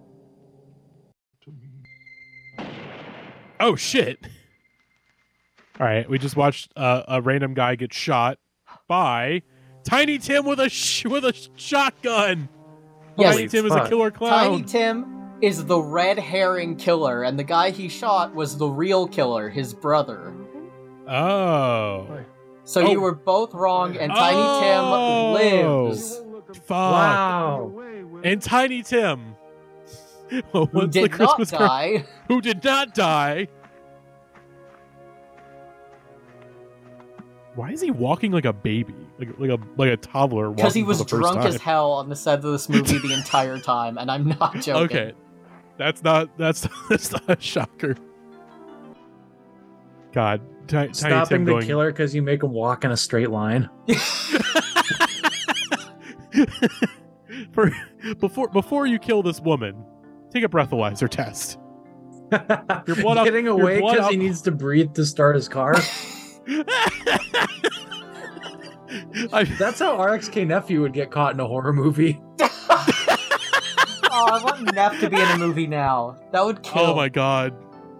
Oh shit. All right, we just watched uh, a random guy get shot by Tiny Tim with a sh- with a shotgun. Yes. Tiny Tim is a killer clown. Tiny Tim is the red herring killer, and the guy he shot was the real killer, his brother. Oh. So Oh. you were both wrong, and Tiny Oh. Tim lives. Fuck. Wow. And Tiny Tim. Who What's did the Christmas not card? die. Who did not die. Why is he walking like a baby, like like a like a toddler? Because he walking was for the first drunk time? as hell on the set of this movie the entire time, and I'm not joking. Okay, that's not that's that's not a shocker. God, Ti- Tiny Stopping Tim the going. killer because you make him walk in a straight line. For, before before you kill this woman, take a breathalyzer test. Your blood al- Getting your away blood because he al- needs to breathe to start his car. I, That's how R X K Nephew would get caught in a horror movie. Oh, I want Neff to be in a movie now. That would kill. oh my god.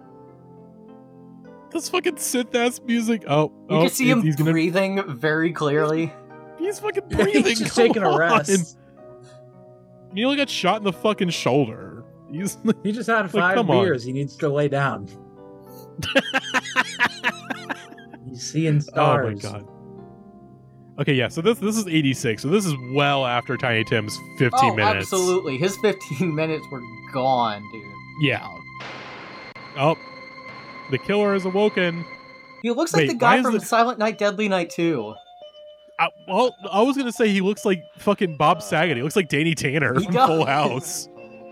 This fucking synth ass music. Oh, You oh, can see him he's gonna, breathing very clearly. He's fucking breathing. He's just come taking a on. rest. He only got shot in the fucking shoulder. He's He just had Like, five come on. beers. He needs to lay down. He's seeing oh stars. my god. Okay, yeah. So this this is eighty-six. So this is well after Tiny Tim's fifteen oh, minutes. absolutely. His fifteen minutes were gone, dude. Yeah. Oh, the killer is awoken. He looks Wait, like the why guy is from the- Silent Night, Deadly Night two. I, well, I was gonna say he looks like fucking Bob Saget. He looks like Danny Tanner He from does. Full House.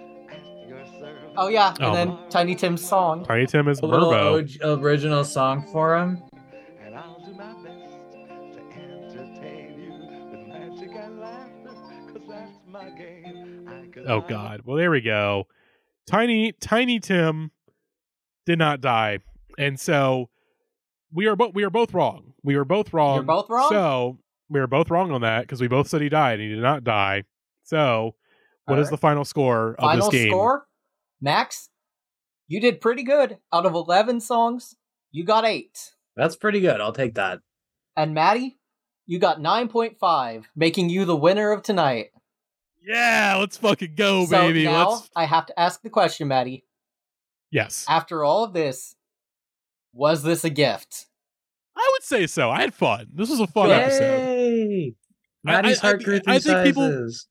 Oh yeah, and Oh, then my- Tiny Tim's song. Tiny Tim is A little Mervo. O G original song for him. And I'll do my best to entertain you with magic and laughter, 'cause that's my game. I could Oh lie. god. Well, there we go. Tiny Tiny Tim did not die, and so we are both we are both wrong. We were both wrong. You're both wrong? So we were both wrong on that because we both said he died and he did not die. So what is Alright. the final score of Final this game? score? Max, you did pretty good. Out of eleven songs, you got eight. That's pretty good. I'll take that. And Maddie, you got nine point five, making you the winner of tonight. Yeah, let's fucking go, so baby. now Let's I have to ask the question, Maddie. yes. After all of this, was this a gift? I would say so. I had fun. This was a fun Good. episode. Yay! I- Maddie's I- I- heart grew three I think people- sizes.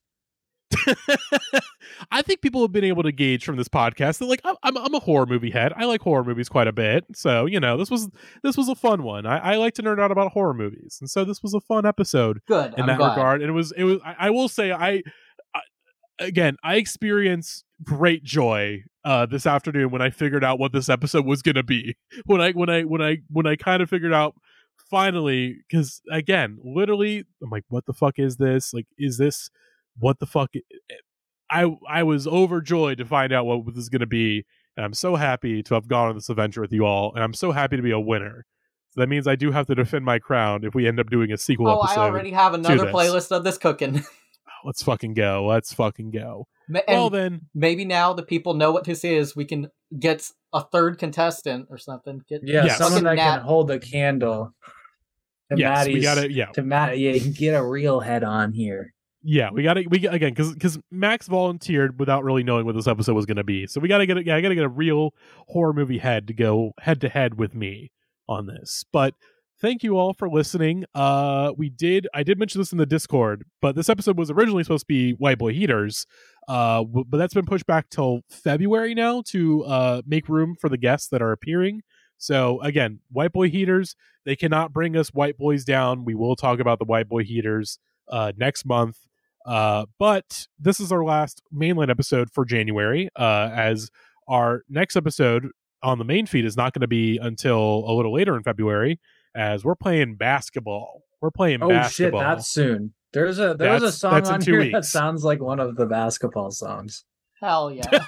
I think people have been able to gauge from this podcast that like I'm, I'm I'm a horror movie head. I like horror movies quite a bit. So you know this was this was a fun one. I, I like to nerd out about horror movies, and so this was a fun episode Good. in I'm that glad. regard. And it was it was. I, I will say I, I again I experienced great joy uh, this afternoon when I figured out what this episode was going to be. When I when I when I when I kind of figured out finally, because again, literally, I'm like, what the fuck is this? Like, is this what the fuck? I I was overjoyed to find out what this is going to be, and I'm so happy to have gone on this adventure with you all, and I'm so happy to be a winner. So that means I do have to defend my crown if we end up doing a sequel Oh, I episode. already have another this. playlist of this cooking. Let's fucking go. Let's fucking go. Ma- Well and then, maybe now the people know what this is. We can get a third contestant or something. Get Yeah, Yes. someone that Fucking can Nat- hold a candle. To yes, Maddie's, we gotta. Yeah, to Matt, yeah, you can get a real head on here. yeah, we gotta. We again because because Max volunteered without really knowing what this episode was going to be. So we gotta get. A, yeah, I gotta get a real horror movie head to go head to head with me on this. But thank you all for listening. Uh, we did. I did mention this in the Discord, but this episode was originally supposed to be White Boy Heaters. Uh, w- but that's been pushed back till February now to uh make room for the guests that are appearing. So again, White Boy Heaters. They cannot bring us White Boys down. We will talk about the White Boy Heaters uh, next month. Uh, but this is our last mainline episode for January, uh, as our next episode on the main feed is not going to be until a little later in February, as we're playing basketball. We're playing Oh shit, basketball. that's soon. There's a there's a That's- song that's in on two here weeks. that sounds like one of the basketball songs. hell yeah.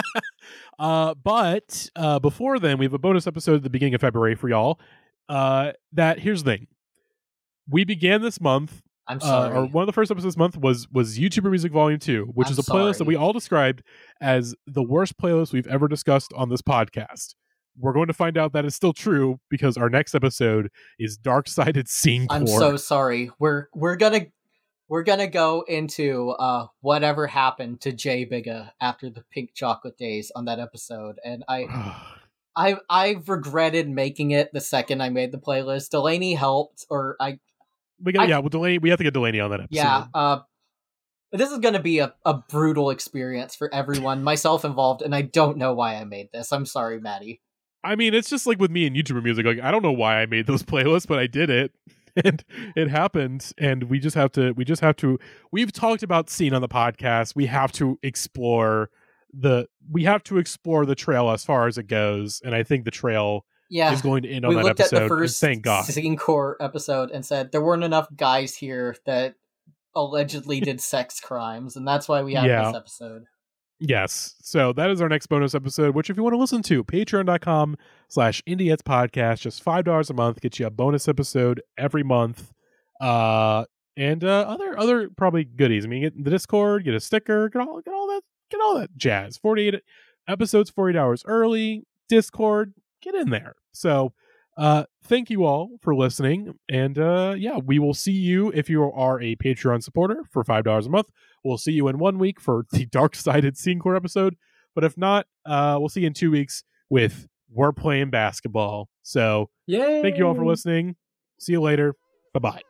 uh, but uh, before then, we have a bonus episode at the beginning of February for y'all. Uh, that here's the thing: we began this month. I'm Uh, sorry. or one of the first episodes this month was was YouTuber Music Volume Two, which I'm is a playlist that sorry. we all described as the worst playlist we've ever discussed on this podcast. We're going to find out that is still true because our next episode is Dark Sided Scene Core. I'm so sorry. We're we're gonna we're gonna go into uh, whatever happened to Jay Bigga after the pink chocolate days on that episode, and I, I, I've regretted making it the second I made the playlist. Delaney helped, or I, we got I, yeah, well, Delaney, we have to get Delaney on that episode. Yeah, uh, this is gonna be a, a brutal experience for everyone, myself involved, and I don't know why I made this. I'm sorry, Maddie. I mean, it's just like with me and YouTuber music. Like, I don't know why I made those playlists, but I did it, and it happened. And we just have to. We just have to. We've talked about scene on the podcast. We have to explore the. We have to explore the trail as far as it goes, and I think the trail yeah, is going to end on we that looked episode. At the first thank God. Scene Core episode and said there weren't enough guys here that allegedly did sex crimes, and that's why we have Yeah. this episode. Yes. So that is our next bonus episode, which if you want to listen to, patreon.com slash Indiettes podcast, just five dollars a month, gets you a bonus episode every month. Uh, and uh, other other probably goodies. I mean, get the Discord, get a sticker, get all get all that get all that jazz. forty-eight episodes, forty-eight hours early, Discord, get in there. So uh thank you all for listening, and uh yeah, we will see you if you are a Patreon supporter for five dollars a month. We'll see you in one week for the Dark Sided Scene Core episode, but if not, uh we'll see you in two weeks with We're Playing Basketball. So Yay! Thank you all for listening. See you later. Bye-bye.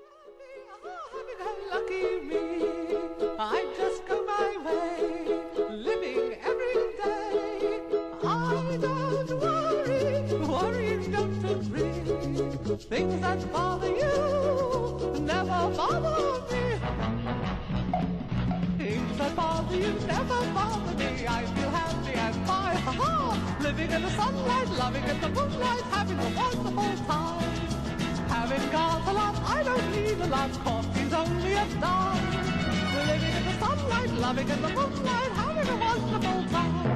Lucky me, I just go my way, living every day. I don't worry, worries don't agree. Things that bother you never bother me. Things that bother you never bother me. I feel happy and fine, ha-ha. Living in the sunlight, loving in the moonlight, having a wonderful time. Having got a lot, I don't need a lot, coffee's only a dime. We're living in the sunlight, loving in the moonlight, having a wonderful time.